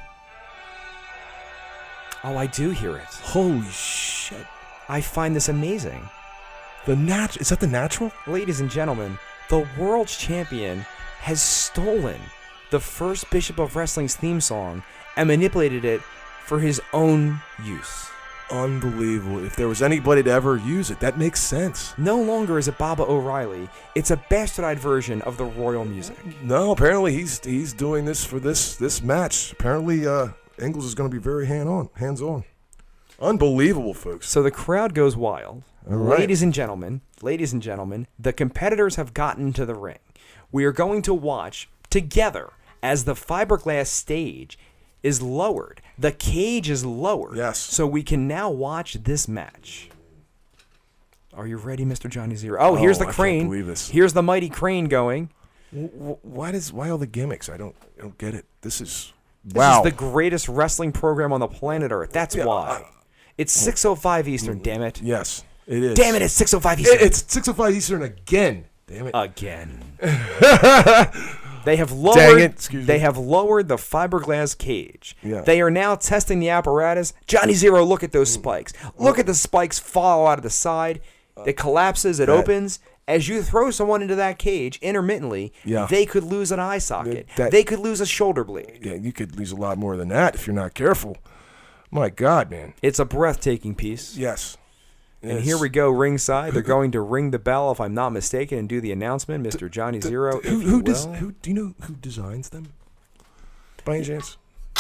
Oh, I do hear it. Holy shit! I find this amazing. The nat is that the natural? Ladies and gentlemen, the world's champion has stolen the first Bishop of Wrestling's theme song and manipulated it for his own use. Unbelievable. If there was anybody to ever use it, that makes sense. No longer is it Baba O'Reilly. It's a bastardized version of the royal music. No, apparently he's he's doing this for this this match. Apparently, uh, Ingalls is going to be very hand on, hands on. Unbelievable, folks. So the crowd goes wild. All right. Ladies and gentlemen, ladies and gentlemen, the competitors have gotten to the ring. We are going to watch together as the fiberglass stage is lowered. The cage is lowered. Yes. So we can now watch this match. Are you ready, Mister Johnny Zero? Oh, here's Oh, the I can't crane. believe this. Here's the mighty crane going. W- Why does why all the gimmicks? I don't I don't get it. This is This wow. is the greatest wrestling program on the planet Earth. That's Yeah, why. I- It's six oh five Eastern, damn it. yes, it is. Damn it, it's six oh five Eastern. It- it's six oh five Eastern again. Damn it. Again. They have lowered. Dang it, excuse they me. have lowered the fiberglass cage. Yeah. They are now testing the apparatus. Johnny Zero, look at those spikes. Look at the spikes fall out of the side. It collapses. It That- opens. As you throw someone into that cage intermittently, Yeah. they could lose an eye socket. That- they could lose a shoulder blade. Yeah, you could lose a lot more than that if you're not careful. My God, man. It's a breathtaking piece. Yes. And here we go, ringside. They're going to ring the bell, if I'm not mistaken, and do the announcement. Mister Johnny Zero, Who, if you who, does, will. who do you know who designs them? By any chance?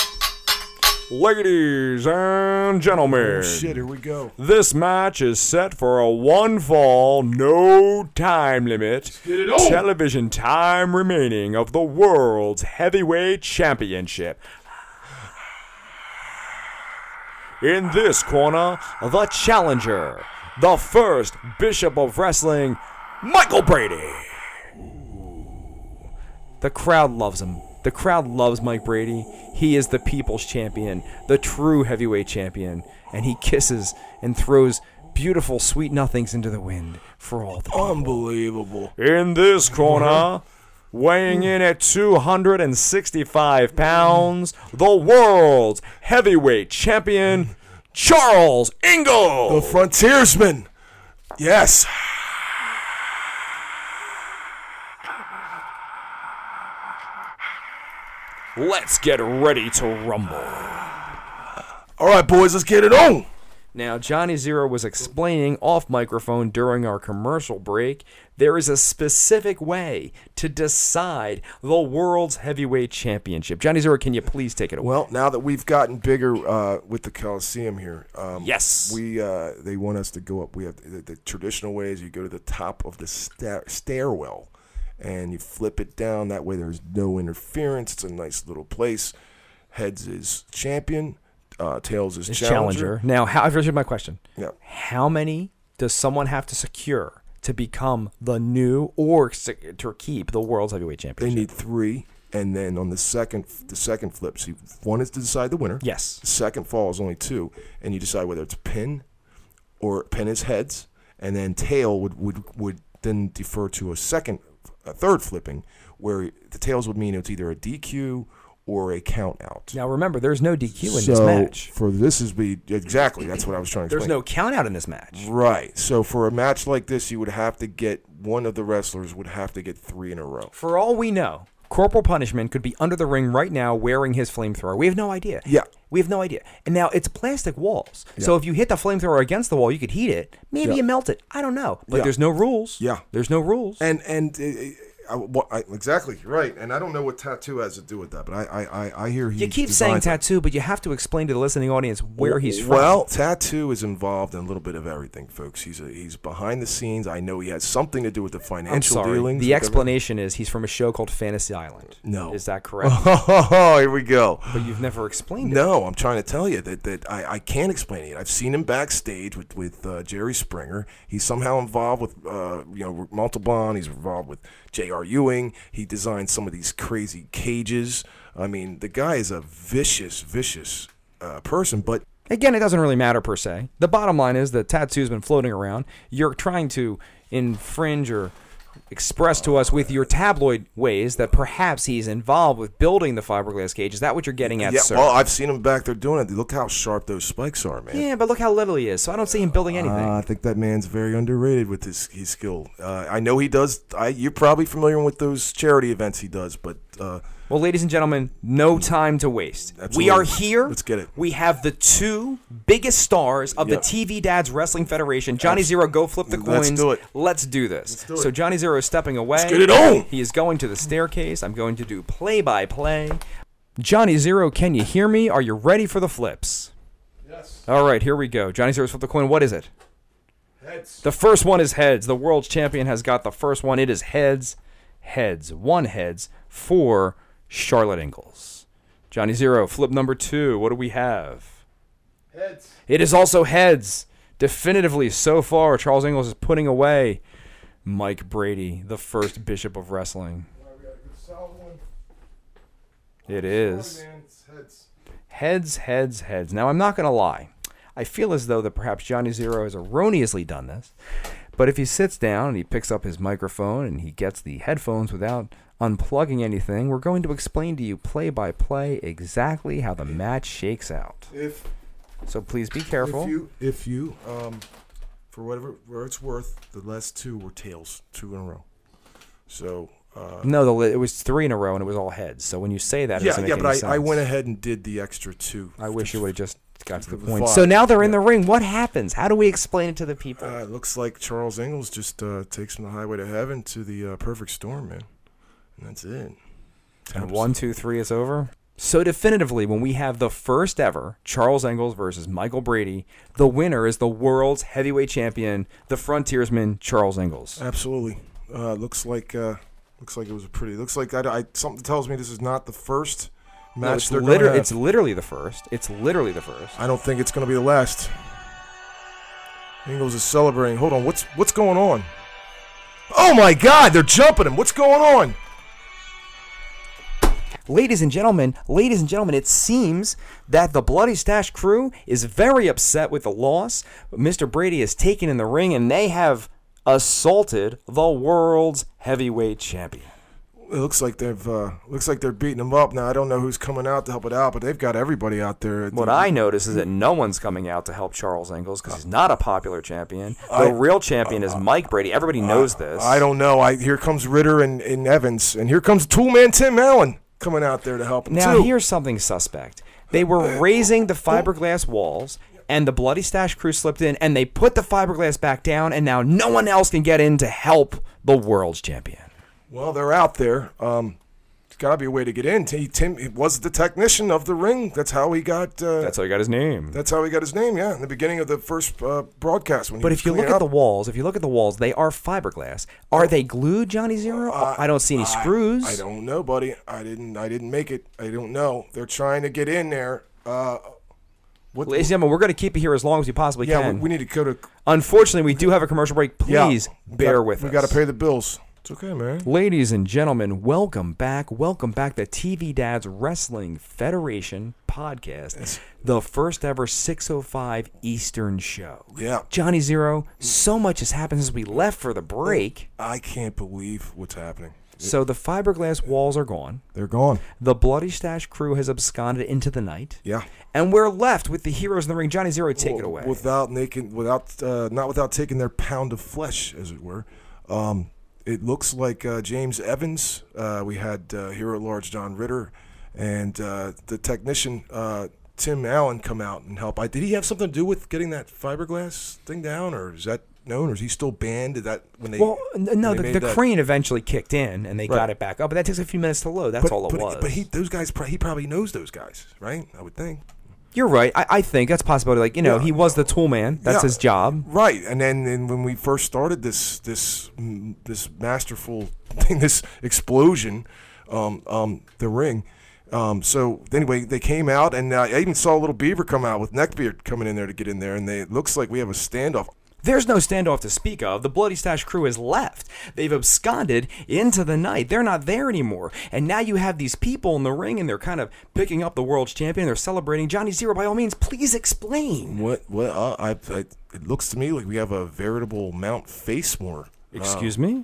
Ladies and gentlemen, Oh shit! Here we go. this match is set for a one fall, no time limit, get it on. television time remaining of the World's Heavyweight Championship. In this corner, the challenger, the first Bishop of Wrestling, Michael Brady. The crowd loves him. The crowd loves Mike Brady. He is the people's champion, the true heavyweight champion, and he kisses and throws beautiful sweet nothings into the wind for all the people. Unbelievable. In this corner, weighing in at two hundred sixty-five pounds, the world's heavyweight champion, Charles The Ingalls. frontiersman. Yes. Let's get ready to rumble. All right, boys, let's get it on. Now, Johnny Zero was explaining off microphone during our commercial break, there is a specific way to decide the World's Heavyweight Championship. Johnny Zero, can you please take it away? Well, now that we've gotten bigger uh, with the Coliseum here, um, Yes. we uh, they want us to go up. We have the, the traditional way is you go to the top of the sta- stairwell, and you flip it down. That way, there's no interference. It's a nice little place. Heads is champion. Uh, Tails is It's challenger. challenger. Now, how, here's my question. Yeah. How many does someone have to secure to become the new or sec- to keep the World's Heavyweight They Championship? need three, and then on the second the second flip, see, one is to decide the winner. Yes. The second fall is only two, and you decide whether it's pin or pin is heads, and then tail would, would, would then defer to a second, a third flipping, where the tails would mean it's either a D Q or a count out. Now, remember, there's no D Q in so this match. for this is be exactly that's what I was trying to There's explain. no count out in this match. Right. So for a match like this, you would have to get one of the wrestlers would have to get three in a row. For all we know, Corporal Punishment could be under the ring right now wearing his flamethrower. We have no idea. Yeah. We have no idea. And now it's plastic walls. So Yeah. if you hit the flamethrower against the wall, you could heat it. Maybe Yeah. you melt it. I don't know. But Yeah. there's no rules. Yeah. There's no rules. And and uh, I, what, I, exactly right. And I don't know what tattoo has to do with that, but I I, I, I hear he. you keep saying designed that. tattoo, but you have to explain to the listening audience where he's from. Well, Tattoo is involved in a little bit of everything, folks. He's a, he's behind the scenes. I know he has something to do with the I'm financial sorry. dealings. The with explanation is he's from a show called Fantasy Island. No. Is that correct? Oh, here we go. But you've never explained it. No, I'm trying to tell you that, that I, I can't explain it. I've seen him backstage with with uh, Jerry Springer. He's somehow involved with uh, you know Montalban. He's involved with J R. Ewing. He designed some of these crazy cages. I mean, the guy is a vicious, vicious uh, person. But Again, it doesn't really matter per se. The bottom line is that Tattoo's been floating around. You're trying to infringe or express to us with your tabloid ways that perhaps he's involved with building the fiberglass cage. Is that what you're getting at, yeah, sir? well, I've seen him back there doing it. Look how sharp those spikes are, man. yeah, but look how little he is. So I don't see him building anything. Uh, I think that man's very underrated with his his skill. Uh, I know he does. I, you're probably familiar with those charity events he does, but uh, Well, ladies and gentlemen, no time to waste. Absolutely. We are here. Let's get it. We have the two biggest stars of Yep. the T V Dads Wrestling Federation. Johnny Zero, go flip the Let's coins. do it. Let's do this. Let's do it. So Johnny Zero is stepping away. Let's get it on. He is going to the staircase. I'm going to do play-by-play. Johnny Zero, can you hear me? Are you ready for the flips? yes, All right, here we go. Johnny Zero's flip the coin. What is it? heads. The first one is heads. The world's champion has got the first one. It is heads. Heads. One heads for Charlotte Ingalls. Johnny Zero, flip number two. What do we have? Heads. It is also heads. Definitively, so far, Charles Ingalls is putting away Mike Brady, the first bishop of wrestling. It is. Heads. Heads, heads, heads. Now, I'm not going to lie. I feel as though that perhaps Johnny Zero has erroneously done this. But if he sits down and he picks up his microphone and he gets the headphones without unplugging anything, we're going to explain to you play by play exactly how the match shakes out. If So please be careful. if you if you um for whatever where it's worth, the last two were tails, two in a row. So uh, No, the, li- it was three in a row and it was all heads. So when you say that, it yeah, doesn't make yeah, any but sense. I, I went ahead and did the extra two. I wish you would have just got to the The point. five. So now they're in Yeah. the ring. What happens? How do we explain it to the people? Uh, it looks like Charles Ingalls just uh, takes from the highway to heaven to the uh, perfect storm, man. And that's it. And one, two, three, it's over. So definitively, when we have the first ever Charles Ingalls versus Michael Brady, the winner is the world's heavyweight champion, the frontiersman Charles Ingalls. Absolutely. Uh, looks like uh, looks like it was a pretty. Looks like I, I something tells me this is not the first match No, it's, they're liter- gonna have. it's literally the first. It's literally the first. I don't think it's going to be the last. Ingalls is celebrating. Hold on. What's what's going on? Oh my God! They're jumping him. What's going on? Ladies and gentlemen, ladies and gentlemen, it seems that the Bloody Stash crew is very upset with the loss. Mister Brady is taken in the ring, and they have assaulted the world's heavyweight champion. It looks like they've uh, looks like they're beating him up now. I don't know who's coming out to help it out, but they've got everybody out there. What I notice is that no one's coming out to help Charles Ingalls because he's not a popular champion. The I- real champion is Mike Brady. Everybody knows this. I don't know. I here comes Ritter and, and Evans, and here comes Toolman Tim Allen coming out there to help him Now, too. here's something suspect. They were raising the fiberglass walls, and the Bloody Stash crew slipped in, and they put the fiberglass back down, and now no one else can get in to help the world's champion. Well, they're out there. Um, there's got to be a way to get in. He, Tim he was the technician of the ring. That's how he got. Uh, That's how he got his name. That's how he got his name, yeah, in the beginning of the first uh, broadcast. When he But was if you look cleaning at the up. walls, if you look at the walls, they are fiberglass. Are they glued, Johnny Zero? I don't see any screws. I don't know, buddy. I didn't. I didn't make it. I don't know. They're trying to get in there. Uh, what? Ladies and gentlemen, we're going to keep it here as long as we possibly yeah, can. we, we need to go to. Unfortunately, we do have a commercial break. Yeah, Please we bear got- with we us. got to pay the bills. It's okay, man. Ladies and gentlemen, welcome back. Welcome back to T V Dad's Wrestling Federation podcast, Yes. the first ever six oh five Eastern show. Yeah. Johnny Zero, so much has happened since we left for the break. I can't believe what's happening. So the fiberglass walls are gone. They're gone. The Bloody Stash crew has absconded into the night. Yeah. And we're left with the heroes in the ring. Johnny Zero, take it away. Without making, without, uh, not without taking their pound of flesh, as it were. Um, it looks like uh, James Evans. Uh, we had uh, Hero at Large John Ritter, and uh, the technician uh, Tim Allen come out and help. I, did he have something to do with getting that fiberglass thing down, or is that known, or is he still banned? Did that when they? Well, n- no, when they the, the made that- crane eventually kicked in and they Right. got it back up, but that takes a few minutes to load. That's but, all it but, was. But he, those guys, pro- he probably knows those guys, right? I would think. You're right. I, I think that's a possibility. Like, you know, Yeah. he was the tool man. That's Yeah. his job. Right, and then and when we first started this this mm, this masterful thing, this explosion, um, um, the ring. Um, so anyway, they came out, and uh, I even saw a little beaver come out with neckbeard coming in there to get in there, and they, it looks like we have a standoff. There's no standoff to speak of. The Bloody Stash crew has left. They've absconded into the night. They're not there anymore. And now you have these people in the ring, and they're kind of picking up the world's champion. They're celebrating. Johnny Zero, by all means, please explain. What? What? Uh, I, I, it looks to me like we have a veritable Mount Facemoor. Excuse me?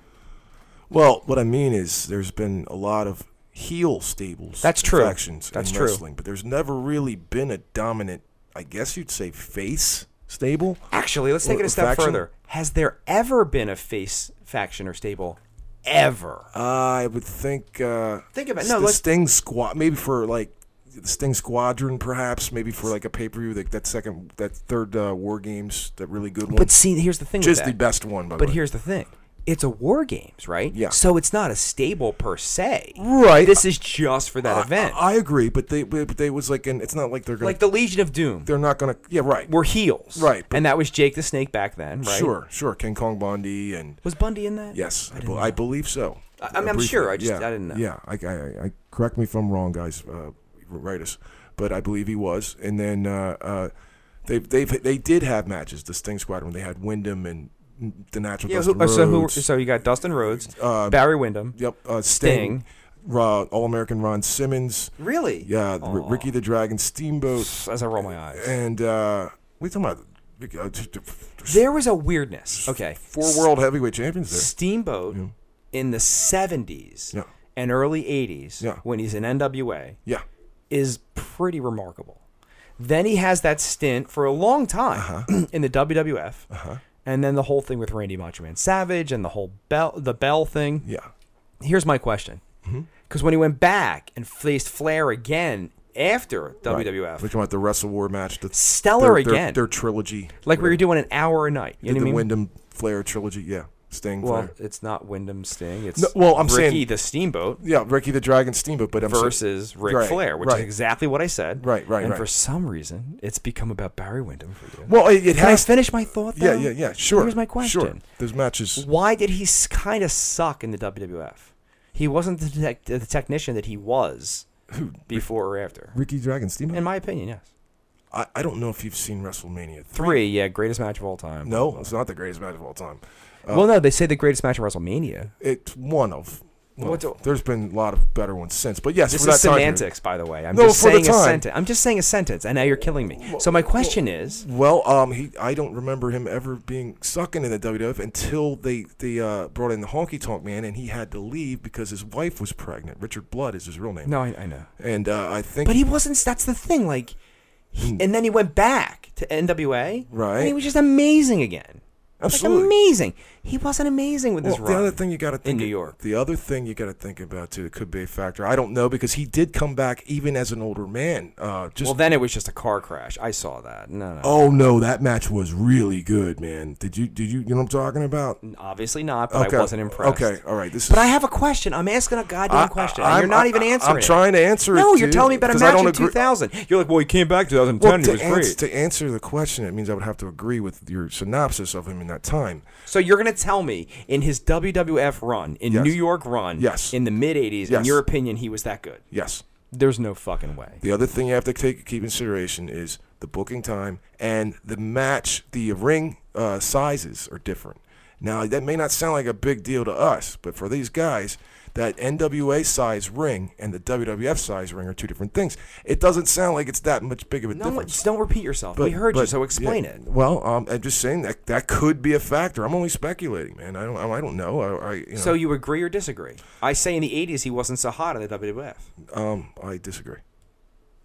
Well, what I mean is, there's been a lot of heel stables. That's and true. Factions That's in true. wrestling, but there's never really been a dominant, I guess you'd say, face stable. Actually, let's take Or it a step faction? further. Has there ever been a face faction or stable? Ever? I would think. Uh, Think about- s- no, the let's- Sting Squad, maybe for like the Sting Squadron, perhaps maybe for like a pay per view. Like that second, that third uh, War Games, that really good one. But see, here's the thing with just the that. best one. By But the way. here's the thing. It's a War Games, right? Yeah. So it's not a stable per se. Right. This is just for that I, event. I, I agree, but they, but they was like, an, it's not like they're gonna. like the Legion of Doom. they're not gonna. Yeah, right. Were heels. Right, but- And that was Jake the Snake back then, right? Sure, sure. King Kong Bundy and Was Bundy in that? yes, I, didn't be- know. I believe so. I- I mean, Uh, I'm briefly, sure, I just- yeah, I didn't know. Yeah, I, I, I correct me if I'm wrong, guys. Uh, write us, but I believe he was. And then uh, uh, they they they did have matches. The Sting Squadron. They had Wyndham and the Natural Yeah, Dustin who, uh, so, who, Rhodes. so you got Dustin Rhodes, Uh, Barry Windham. Yep, uh, Sting, Sting. Ra- All-American Ron Simmons. Really? Yeah, Aw. R- Ricky the Dragon Steamboat, As I roll my eyes. and uh, what are you talking about? Uh, t- t- There was a weirdness. Okay. Four world heavyweight champions there. Steamboat Yeah. in the seventies Yeah. and early eighties, Yeah. when he's in N W A, Yeah. is pretty remarkable. Then he has that stint for a long time Uh-huh. in the W W F, and then the whole thing with Randy Macho Man Savage and the whole bell, the Bell thing. Yeah. Here's my question: Mm-hmm. because when he went back and faced Flair again after W W F, We're talking about the Wrestle War match. The, Stellar their, their- again. Their, trilogy. like we were doing an hour a night, you Did know the what I mean? Wyndham Flair trilogy. Yeah. Sting Well, Flair. it's not Wyndham Sting. It's No, well, I'm Ricky saying- the Steamboat Yeah, Ricky the Dragon Steamboat. But I'm saying- versus Ric Right, Flair, which right. is exactly what I said. Right, right, And right. for some reason, it's become about Barry Windham for you. Well, it, it Can I has. finish my thought? yeah, though? yeah, yeah. Sure. Here's my question. Sure. Those matches. Why did he kind of suck in the W W F? He wasn't the, tech the technician that he was before or after. Ricky Dragon Steamboat. In my opinion, yes. I, I don't know if you've seen WrestleMania three. Three, yeah, greatest match of all time. No, it's not the greatest match of all time. Uh, well, no, they say the greatest match of WrestleMania. It's one of. Well, What's a- there's been a lot of better ones since, but yes, This for is that time period. semantics, by the way. I'm No, just for the saying a time. sentence. I'm just saying a sentence, and now you're killing me. So my question is, Well, um, he I don't remember him ever being sucking in the W W F until they they uh, brought in the Honky Tonk Man, and he had to leave because his wife was pregnant. Richard Blood is his real name. no, I, I know, And uh, I think, but he wasn't. That's the thing. Like, he, and then he went back to N W A, Right. And he was just amazing again. Absolutely. Like amazing. He wasn't amazing with well, his the run. other thing you got to think in New of- York. The other thing you got to think about too, it could be a factor. I don't know because he did come back even as an older man. Uh, just Well, then it was just a car crash. I saw that. No, no. oh no, that match was really good, man. Did you did you you know what I'm talking about? Obviously not, but I wasn't impressed. Okay, all right. This But is, I have a question. I'm asking a goddamn I- question. I- and you're not I'm- even I- answering I'm it. trying to answer it. No, you're too, telling me about a because I match don't in agree- two thousand. You're like, well, he came back twenty ten. Well, he to, was ans- great. to answer the question, it means I would have to agree with your synopsis of him in that time. So you're going to tell me in his W W F run, in Yes. New York run, Yes. in the mid eighties, in Yes. your opinion, he was that good? Yes. There's no fucking way. The other thing you have to take keep in consideration is the booking time and the match. The ring uh, sizes are different. Now that may not sound like a big deal to us, but for these guys, that N W A size ring and the W W F size ring are two different things. It doesn't sound like it's that much big of a No, difference. just don't repeat yourself. we But- heard you, but, so explain yeah, it. Well, um, I'm just saying that that could be a factor. I'm only speculating, man. I don't. I don't know. I, I you know, So you agree or disagree? I say in the eighties he wasn't so hot in the W W F. um, I disagree.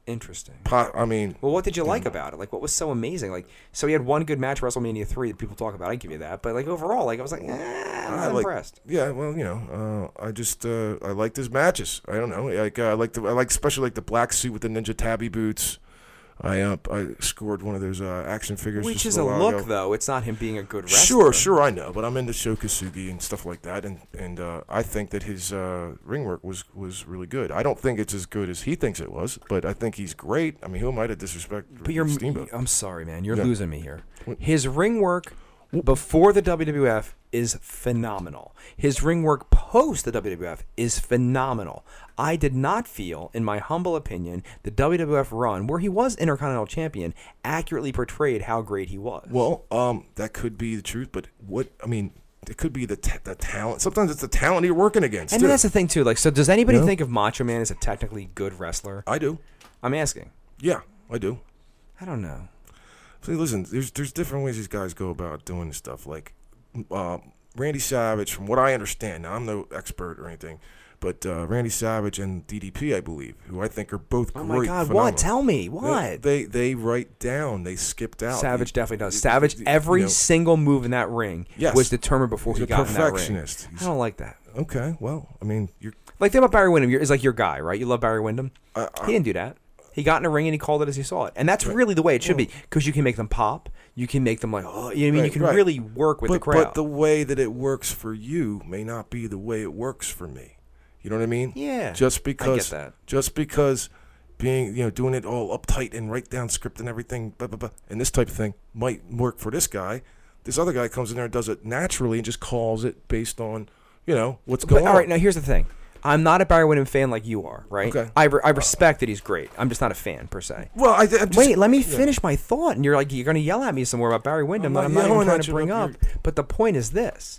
Interesting. Po- I mean, Well, what did you like about it? Like, what was so amazing? Like, so he had one good match, WrestleMania three, that people talk about. I give you that. But like overall, like I was like, eh, I'm not I like- impressed. yeah, well, you know, uh, I just uh, I liked his matches. I don't know, like uh, I like the I like especially like the black suit with the ninja tabby boots. I uh, I scored one of those uh, action figures, Which just is a, a while look, ago. though. It's not him being a good wrestler. Sure, sure, I know, but I'm into Shokasugi and stuff like that, and and uh, I think that his uh, ring work was was really good. I don't think it's as good as he thinks it was, but I think he's great. I mean, who am I to disrespect But you're, Steamboat? I'm sorry, man. You're Yeah. losing me here. What? His ring work before the W W F is phenomenal. His ring work post the W W F is phenomenal. I did not feel, in my humble opinion, the W W F run, where he was Intercontinental Champion, accurately portrayed how great he was. Well, um, that could be the truth, but what I mean, it could be the t- the talent. Sometimes it's the talent you're working against. and too. that's the thing, too. Like, so does anybody You know? think of Macho Man as a technically good wrestler? I do. I'm asking. Yeah, I do. I don't know. See, listen, there's there's different ways these guys go about doing this stuff. Like uh, Randy Savage, from what I understand, now I'm no expert or anything, but uh, Randy Savage and D D P, I believe, who I think are both Oh, great. my God. phenomenal. What? Tell me. They, What? they they write down. They skipped out. Savage You- definitely does. you- Savage, you every know, single move in that ring Yes. was determined before He's he a got in that ring. perfectionist. I don't like that. Okay, well, I mean, you're. Like, think about Barry Windham. You're, is like your guy, right? You love Barry Windham. I, He didn't do that. He got in a ring and he called it as he saw it, and that's really the way it should be. Because you can make them pop. You can make them like, oh, you know what I mean? You Right, can right. really work with but, the crowd. But the way that it works for you may not be the way it works for me. You know what I mean? Yeah, Just because, I get that. just because being, you know, doing it all uptight and write down script and everything, blah, blah, blah, and this type of thing might work for this guy. This other guy comes in there and does it naturally and just calls it based on, you know, what's But, going all on. right, now here's the thing. I'm not a Barry Windham fan like you are, right? Okay. I, re- I respect that he's great. I'm just not a fan per se. Well, I, I'm just, Wait, let me yeah. finish my thought. And you're like, you're going to yell at me some more about Barry Windham I'm that I'm not not even yelling trying at to you, bring but up. you're- But the point is this.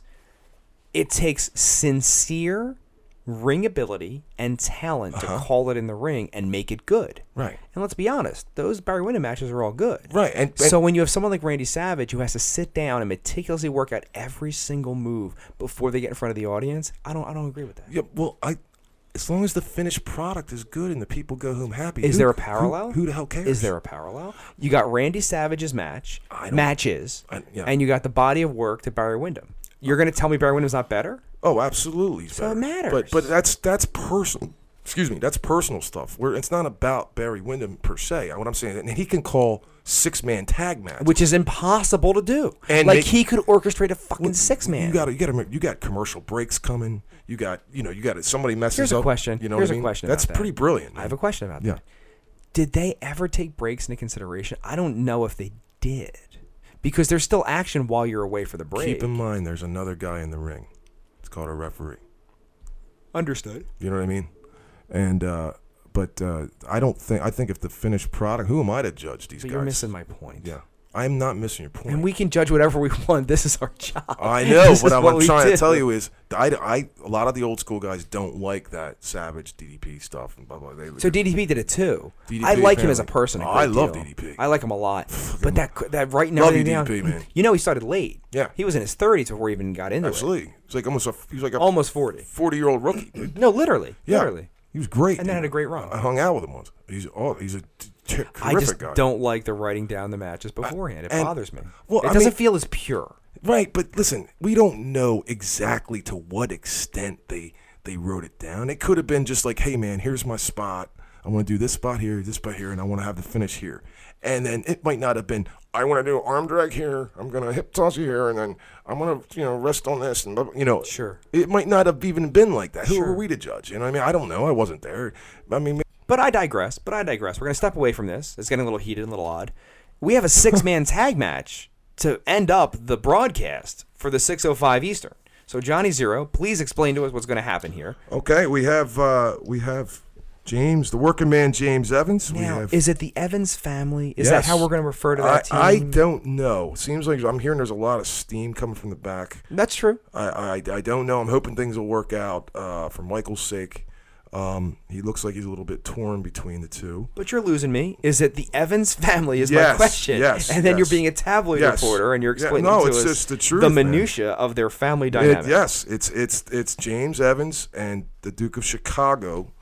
It takes sincere ring ability and talent Uh-huh. to call it in the ring and make it good. Right. And let's be honest, those Barry Windham matches are all good. Right. And, and So when you have someone like Randy Savage who has to sit down and meticulously work out every single move before they get in front of the audience, I don't I don't agree with that. yeah, well, I. As long as the finished product is good and the people go home happy. Is who- there a who- parallel? Who, the hell cares? Is there a parallel? You got Randy Savage's match, I don't- matches, I- yeah. and you got the body of work to Barry Windham. You're going to tell me Barry Windham's not better? Oh, absolutely. it's So it better. matters. But but that's that's personal. Excuse me. That's personal stuff. Where it's not about Barry Windham per se. What I'm saying, and he can call six man tag matches. Which is impossible to do. And like make- he could orchestrate a fucking six man. You got you got you got commercial breaks coming. You got you know you got somebody messes Here's a up. question. You know Here's what I a mean? question That's about that. pretty brilliant. I have a question about Yeah. that. Did they ever take breaks into consideration? I don't know if they did. Because there's still action while you're away for the break. Keep in mind, there's another guy in the ring. It's called a referee. Understood. You know what I mean? And uh, but uh, I don't think I think if the finished product, who am I to judge these But guys? you're missing my point. Yeah, I'm not missing your point. And we can judge whatever we want. This is our job. I know, This but is I'm, what I'm we trying do. to tell you is, I, I, a lot of the old school guys don't like that Savage D D P stuff and blah blah. They, So D D P did it too. D D P I like him as a apparently. person. A Oh, great I love deal. D D P. I like him a lot. But that that writing Love everything you, down. D D P, man. You know, he started late. Yeah. He was in his thirties before he even got into absolutely. He's like almost a, he's like it. a Almost forty. forty year old rookie. Dude. No, literally. Yeah, Literally. he was great. And then dude. had a great run. I hung out with him once. He's oh, he's a t- t- terrific I just guy. don't like the writing down the matches beforehand. It and- bothers me. well, it I doesn't mean- feel as pure. Right, but listen, we don't know exactly to what extent they they wrote it down. It could have been just like, hey man, here's my spot. I want to do this spot here, this spot here, and I want to have the finish here. And then it might not have been, I want to do arm drag here, I'm going to hip toss you here, and then I'm going to, you know, rest on this, and blah, blah, you know. Sure. It might not have even been like that. Who Sure. are we to judge? You know what I mean? I don't know. I wasn't there. I mean, But I digress. But I digress. We're going to step away from this. It's getting a little heated and a little odd. We have a six-man tag match to end up the broadcast for the six oh five Eastern. So Johnny Zero, please explain to us what's going to happen here. okay, we have uh, we have James, the working man, James Evans. we Now, have, is it the Evans family? Is Yes. that how we're going to refer to that I, I team? don't know. Seems like I'm hearing there's a lot of steam coming from the back. That's true. I, I, I don't know. I'm hoping things will work out uh, for Michael's sake. Um, he looks like he's a little bit torn between the two. But you're losing me. Is it the Evans family is my Yes, question. yes, And then yes. you're being a tabloid Yes. reporter and you're Yeah, explaining no, to it's us just the truth, the man. minutia of their family It- dynamic. yes, it's it's it's James Evans and the Duke of Chicago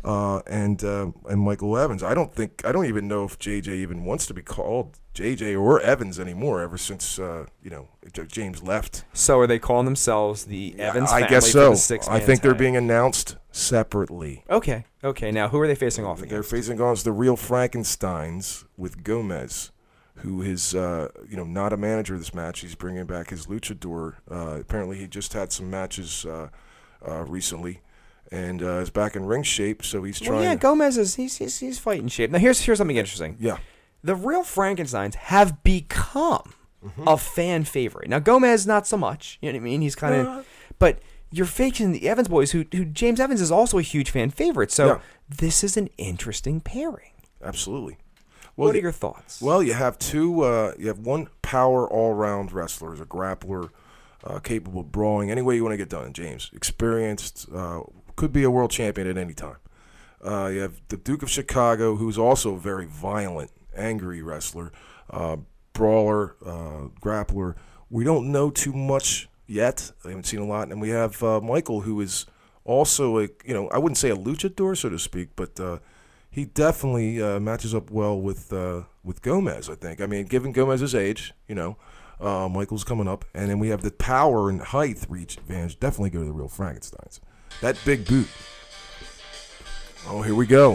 uh, and uh, and Michael Evans. I don't think I don't even know if J J even wants to be called J J or Evans anymore. Ever since uh, you know James left. So are they calling themselves the Evans I family guess for so. the six-man I think they're tag? being announced separately. Okay. Okay. Now, who are they facing off They're against? facing off as the real Frankensteins with Gomez, who is uh, you know not a manager of this match. He's bringing back his luchador. Uh, apparently, he just had some matches uh, uh, recently, and uh, is back in ring shape. So he's trying. Well, yeah, to, Gomez is he's, he's he's fighting shape. Now, here's here's something interesting. yeah. The real Frankensteins have become Mm-hmm. a fan favorite. Now, Gomez, not so much. You know what I mean? He's kind of, Uh, but you're facing the Evans boys, who, who James Evans is also a huge fan favorite. So Yeah. this is an interesting pairing. Absolutely. What are you- your thoughts? Well, you have two. Uh, you have one power all-round wrestler, a grappler, uh, capable of brawling any way you want to get done. James, experienced, uh, could be a world champion at any time. Uh, you have the Duke of Chicago, who's also a very violent, angry wrestler, uh, brawler, uh, grappler. We don't know too much yet. I haven't seen a lot. And we have uh, Michael, who is also a, you know, I wouldn't say a luchador, so to speak, but uh, he definitely uh, matches up well with uh, with Gomez, I think. I mean, given Gomez's age, you know, uh, Michael's coming up. And then we have the power and height reach advantage. Definitely go to the real Frankensteins. That big boot. Oh, here we go.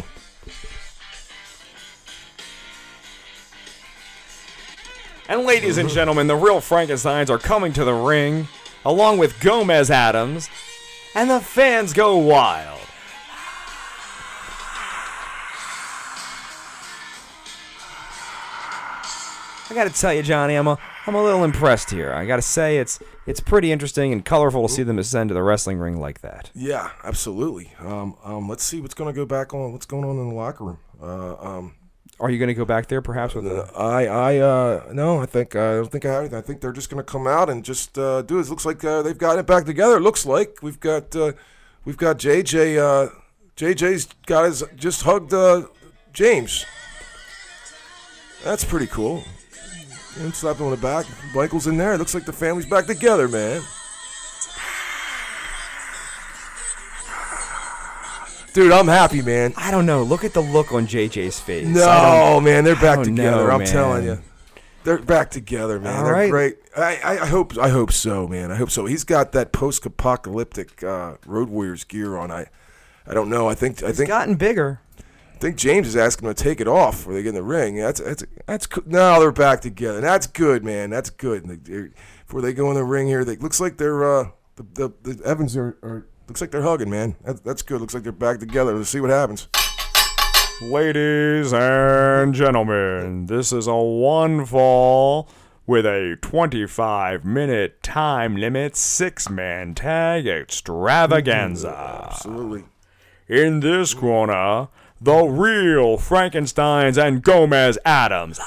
And ladies and gentlemen, the real Frankensteins are coming to the ring, along with Gomez Adams, and the fans go wild. I gotta tell you, Johnny, I'm a I'm a little impressed here. I gotta say, it's it's pretty interesting and colorful to see them ascend to the wrestling ring like that. Yeah, absolutely. Um, um, let's see what's going to go back on. What's going on in the locker room? Uh, um, Are you gonna go back there, perhaps with uh, a? I, I, uh, no, I think I don't think I have anything. I think they're just going to come out and just uh, do it. It looks like uh, they've got it back together. It looks like we've got uh, we've got J J. Uh, J J's got his just hugged uh, James. That's pretty cool. And slapped him on the back. Michael's in there. It looks like the family's back together, man. Dude, I'm happy, man. I don't know. Look at the look on J J's face. I No, don't- man, they're back I don't together. know, I'm man. telling you, they're back together, man. All they're right. great. I, I, I hope, I hope so, man. I hope so. He's got that post-apocalyptic uh, Road Warriors gear on. I, I don't know. I think, I He's think, gotten bigger. I think James is asking him to take it off before they get in the ring. That's, that's, that's. co- No, they're back together. That's good, man. That's good. And they- before they go in the ring here, they looks like they're uh, the, the the Evans are, are looks like they're hugging, man. That's, that's good. Looks like they're back together. Let's see what happens. Ladies and gentlemen, this is a one fall with a twenty-five minute time limit six man tag extravaganza. Absolutely. In this corner, the real Frankensteins and Gomez Adams.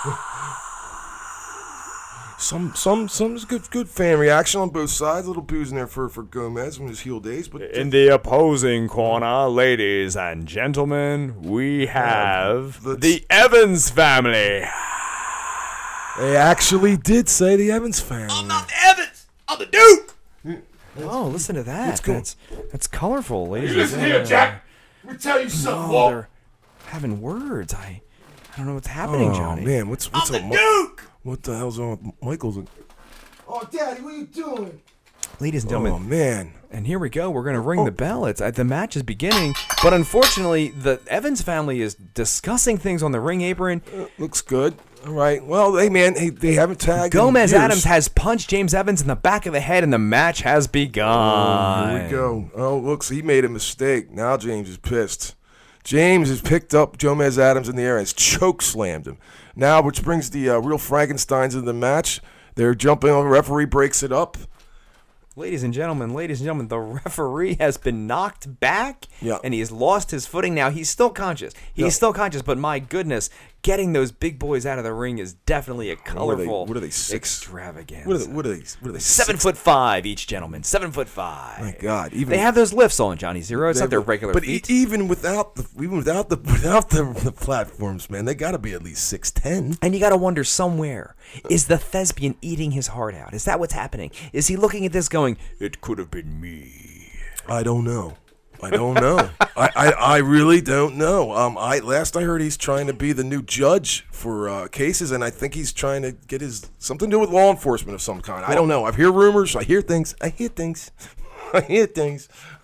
Some some some is good good fan reaction on both sides. A little booze in there for, for Gomez from his heel days, but In the opposing corner, ladies and gentlemen, we have let's- the Evans family. they actually did say the Evans family. I'm not the Evans. I'm the Duke. Oh, listen to that. cool. That's that's colorful, ladies and Listen gentlemen. here, Jack. Let me tell you something, Oh, Walt. they're having words. I I don't know what's happening, Oh Johnny. man, what's what's I'm up? the Mi- Duke. What the hell's on with Michael's? Oh, Daddy, what are you doing? Ladies and Oh gentlemen, man, and here we go. We're going to ring the bell. It's uh, the match is beginning, but unfortunately, the Evans family is discussing things on the ring apron. looks good. All right. Well, hey man, hey, they haven't tagged. in Gomez years. Adams has punched James Evans in the back of the head, and the match has begun. Here we go. Oh, looks, he made a mistake. Now James is pissed. James has picked up Gomez Adams in the air and has choke slammed him. Now, which brings the uh, real Frankensteins into the match. They're jumping on. The referee breaks it up. Ladies and gentlemen, ladies and gentlemen, the referee has been knocked back, Yeah. and he has lost his footing. Now he's still conscious. He's Yeah. still conscious, but my goodness, getting those big boys out of the ring is definitely a What are they- colorful, what are they, six? extravaganza. What are they? What are they? What are they? Seven six- foot five each gentleman. Seven foot five. My God, even They have those lifts on, Johnny Zero. It's not their They- regular but feet. e- even without the even without the without the, the platforms, man, they got to be at least six ten. And you got to wonder somewhere, is the thespian eating his heart out? Is that what's happening? Is he looking at this going, it could have been me? I don't know. I don't know. I, I, I really don't know. Um, I last I heard he's trying to be the new judge for uh, cases, and I think he's trying to get his something to do with law enforcement of some kind. I don't know. I hear rumors. I hear things. I hear things. I hear things.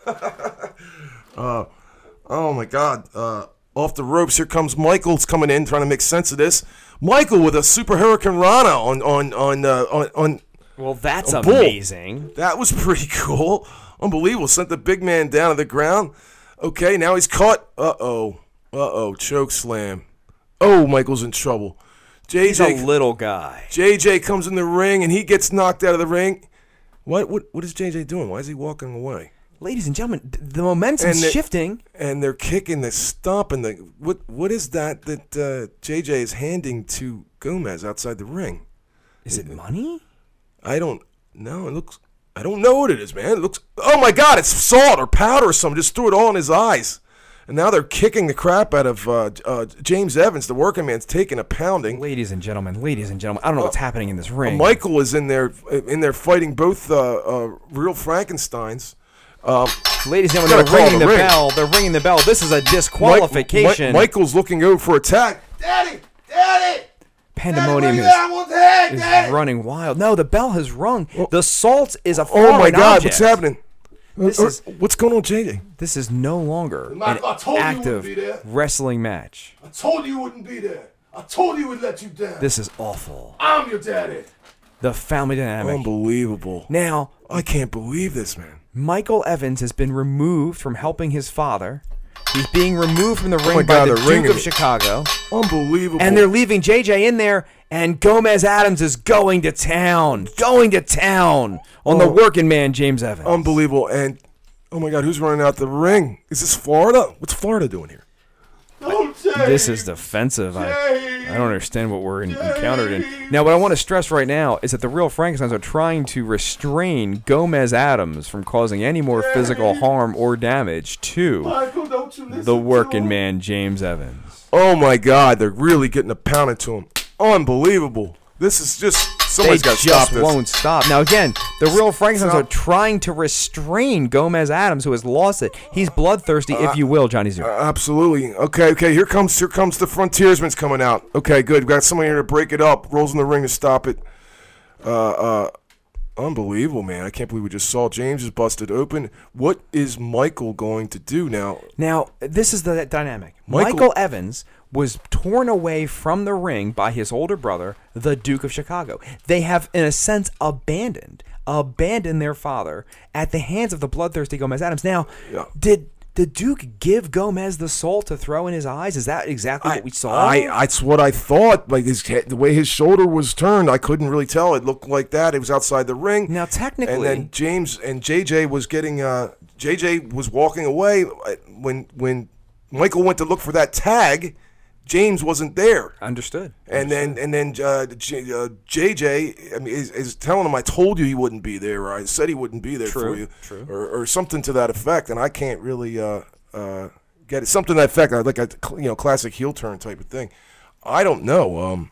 uh, oh my God! Uh, off the ropes. Here comes Michael's coming in, trying to make sense of this. Michael with a super Hurricane Rana on on on uh, on. on Well, that's a bull. amazing. That was pretty cool. Unbelievable. Sent the big man down to the ground. Okay, now he's caught. Uh-oh. Uh-oh. Choke slam. Oh, Michael's in trouble. J J, He's a little guy. J J comes in the ring, and he gets knocked out of the ring. What What? What is J J doing? Why is he walking away? Ladies and gentlemen, th- the momentum's they- shifting. And they're kicking, they're stomping. The, what What is that that uh, J J is handing to Gomez outside the ring? Is it money? I don't know. It looks... I don't know what it is, man. It looks... Oh, my God, it's salt or powder or something. Just threw it all in his eyes. And now they're kicking the crap out of uh, uh, James Evans. The working man's taking a pounding. Ladies and gentlemen, ladies and gentlemen, I don't know what's happening in this ring. Michael is in there in there fighting both uh, uh, real Frankensteins. Um, Ladies and Gotta gentlemen, they're call ringing the the ring. bell. They're ringing the bell. This is a Mike- disqualification. Mi- Michael's looking over for a tag. Daddy! Daddy! Pandemonium Daddy, is, I want tag, is Daddy! running wild. No, the bell has rung. The salt is a Oh, foreign my God, object. what's happening? This Uh, is- what's going on, J J? This is no longer an I told you you active wouldn't be there. wrestling match. I told you you wouldn't be there. I told you we'd let you down. This is awful. I'm your daddy. The family dynamic. Unbelievable. Now, I can't believe this, man. Michael Evans has been removed from helping his father. He's being removed from the ring Oh my by God, the they're Duke ringing of it. Chicago. Unbelievable. And they're leaving J J in there, and Gomez Adams is going to town. Going to town on the Oh. working man, James Evans. Unbelievable. And, oh my God, who's running out the ring? Is this Florida? What's Florida doing here? Don't say This is defensive. I, I don't understand what we're in, encountered in. Now, what I want to stress right now is that the real Frankensteins are trying to restrain Gomez Adams from causing any more physical harm or damage to Michael, don't you listen the to working him. man, James Evans. Oh my God, they're really getting a pounding to him. Unbelievable. This is just, somebody's They got to stop just this. won't stop. Now, again, the real Frankensteins Stop. are trying to restrain Gomez Adams, who has lost it. He's bloodthirsty, if you will, Johnny Zero. Uh, absolutely. Okay, okay, here comes here comes the frontiersman's coming out. Okay, good. We got someone here to break it up. Rolls in the ring to stop it. Uh, uh, unbelievable, man. I can't believe we just saw James is busted open. What is Michael going to do now? Now, this is the dynamic. Michael- Michael Evans was torn away from the ring by his older brother, the Duke of Chicago. They have, in a sense, abandoned, abandoned their father at the hands of the bloodthirsty Gomez Adams. Now, Yeah. did the Duke give Gomez the salt to throw in his eyes? Is that exactly what we saw? I, that's what I thought. Like his head, the way his shoulder was turned, I couldn't really tell. It looked like that. It was outside the ring. Now, technically- and then James and J J was getting. Uh, J J was walking away when when Michael went to look for that tag. James wasn't there. Understood. And then and then uh, J, uh, J J I mean, is, is telling him, "I told you he wouldn't be there, or I said he wouldn't be there True, for you, true. Or, or something to that effect." And I can't really uh, uh, get it. Something to that effect, like a cl- you know classic heel turn type of thing. I don't know. Um,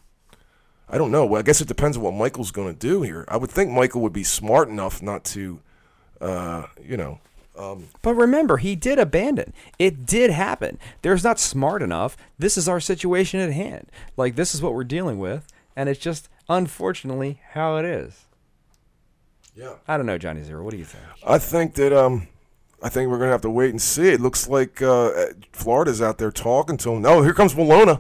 I don't know. Well, I guess it depends on what Michael's going to do here. I would think Michael would be smart enough not to, uh, you know. But remember, he did abandon. It did happen. There's not smart enough. This is our situation at hand. Like, this is what we're dealing with, and it's just, unfortunately, how it is. Yeah. I don't know, Johnny Zero. What do you think? I think that um, I think we're going to have to wait and see. It looks like uh, Florida's out there talking to him. No, here comes Malona.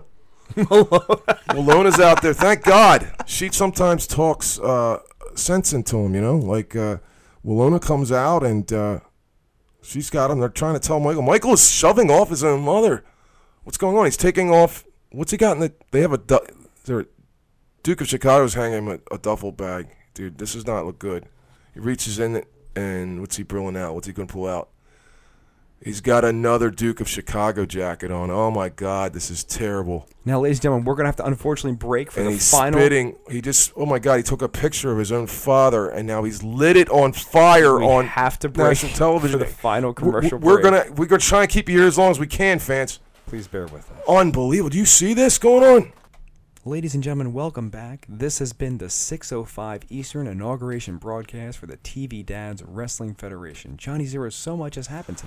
Malona's out there. Thank God. She sometimes talks uh, sense into him, you know? Like, uh, Malona comes out and uh, she's got him. They're trying to tell Michael. Michael is shoving off his own mother. What's going on? He's taking off. What's he got in the. They have a. Du- there, Duke of Chicago's hanging him a, a duffel bag. Dude, this does not look good. He reaches in it, and what's he pulling out? What's he going to pull out? He's got another Duke of Chicago jacket on. Oh, my God. This is terrible. Now, ladies and gentlemen, we're going to have to unfortunately break for And the he's final. spitting. He just, oh, my God, he took a picture of his own father, and now he's lit it on fire We on have to break national television. for the final We're- commercial We're break. going to we're gonna try and keep you here as long as we can, fans. Please bear with us. Unbelievable. Do you see this going on? Ladies and gentlemen, welcome back. This has been the six oh five Eastern inauguration broadcast for the T V Dads Wrestling Federation. Johnny Zero, so much has happened tonight.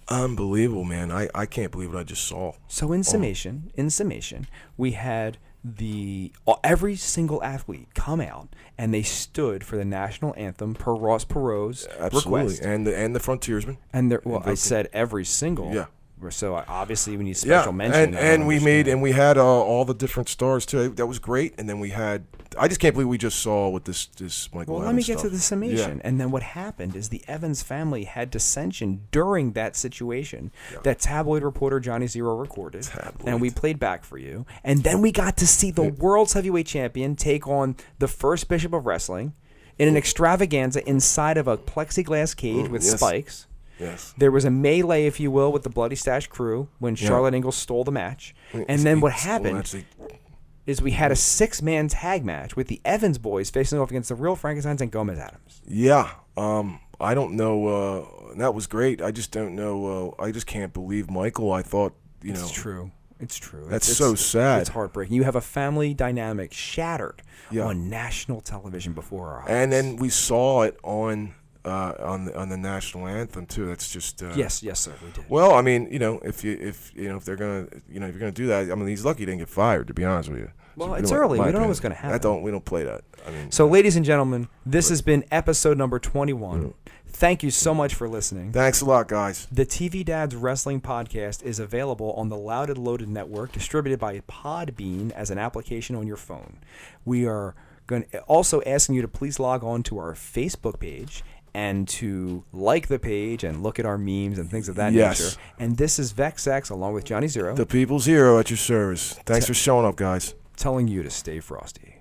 Unbelievable, man. I, I can't believe what I just saw. So in summation, in summation, we had the every single athlete come out and they stood for the national anthem per Ross Perot's Absolutely. request. And the and the frontiersmen. And there, well, And I said every single. Yeah. So obviously we need special Yeah, mention. and I don't and we made understand. and we had uh, all the different stars too. That was great. And then we had. I just can't believe we just saw what this this Michael. Well, let Evans me get stuff. to the summation. Yeah. And then what happened is the Evans family had dissension during that situation that tabloid reporter Johnny Zero recorded. Tabloid. And we played back for you. And then we got to see the world's heavyweight champion take on the first Bishop of Wrestling in an extravaganza inside of a plexiglass cage with yes. spikes. Yes. There was a melee, if you will, with the Bloody Stash crew when Yeah. Charlotte Ingalls stole the match. And then what happened Actually, is we had a six-man tag match with the Evans boys facing off against the Real Frankensteins and Gomez Adams. yeah. Um. I don't know. Uh. That was great. I just don't know. Uh. I just can't believe Michael. I thought. You know. It's true. It's true. That's it's, so it's, sad. It's heartbreaking. You have a family dynamic shattered Yeah. on national television before our eyes. And then we saw it on. Uh, on the on the national anthem too. That's just uh, yes, yes, sir, we did. Well, I mean, you know, if you if you know if they're gonna you know if you're gonna do that, I mean, he's lucky he didn't get fired. To be honest with you. Well, So, it's you know, early. my We don't know opinion. what's gonna happen. That don't we don't play that. I mean, So, ladies and gentlemen, this has been episode number twenty-one. Thank you so much for listening. thanks a lot, guys. The T V Dads Wrestling Podcast is available on the Loud and Loaded Network, distributed by Podbean as an application on your phone. We are going also asking you to please log on to our Facebook page and to like the page and look at our memes and things of that Yes. nature. And this is Vex X along with Johnny Zero The people's hero at your service. Thanks for showing up, guys. telling you to stay frosty.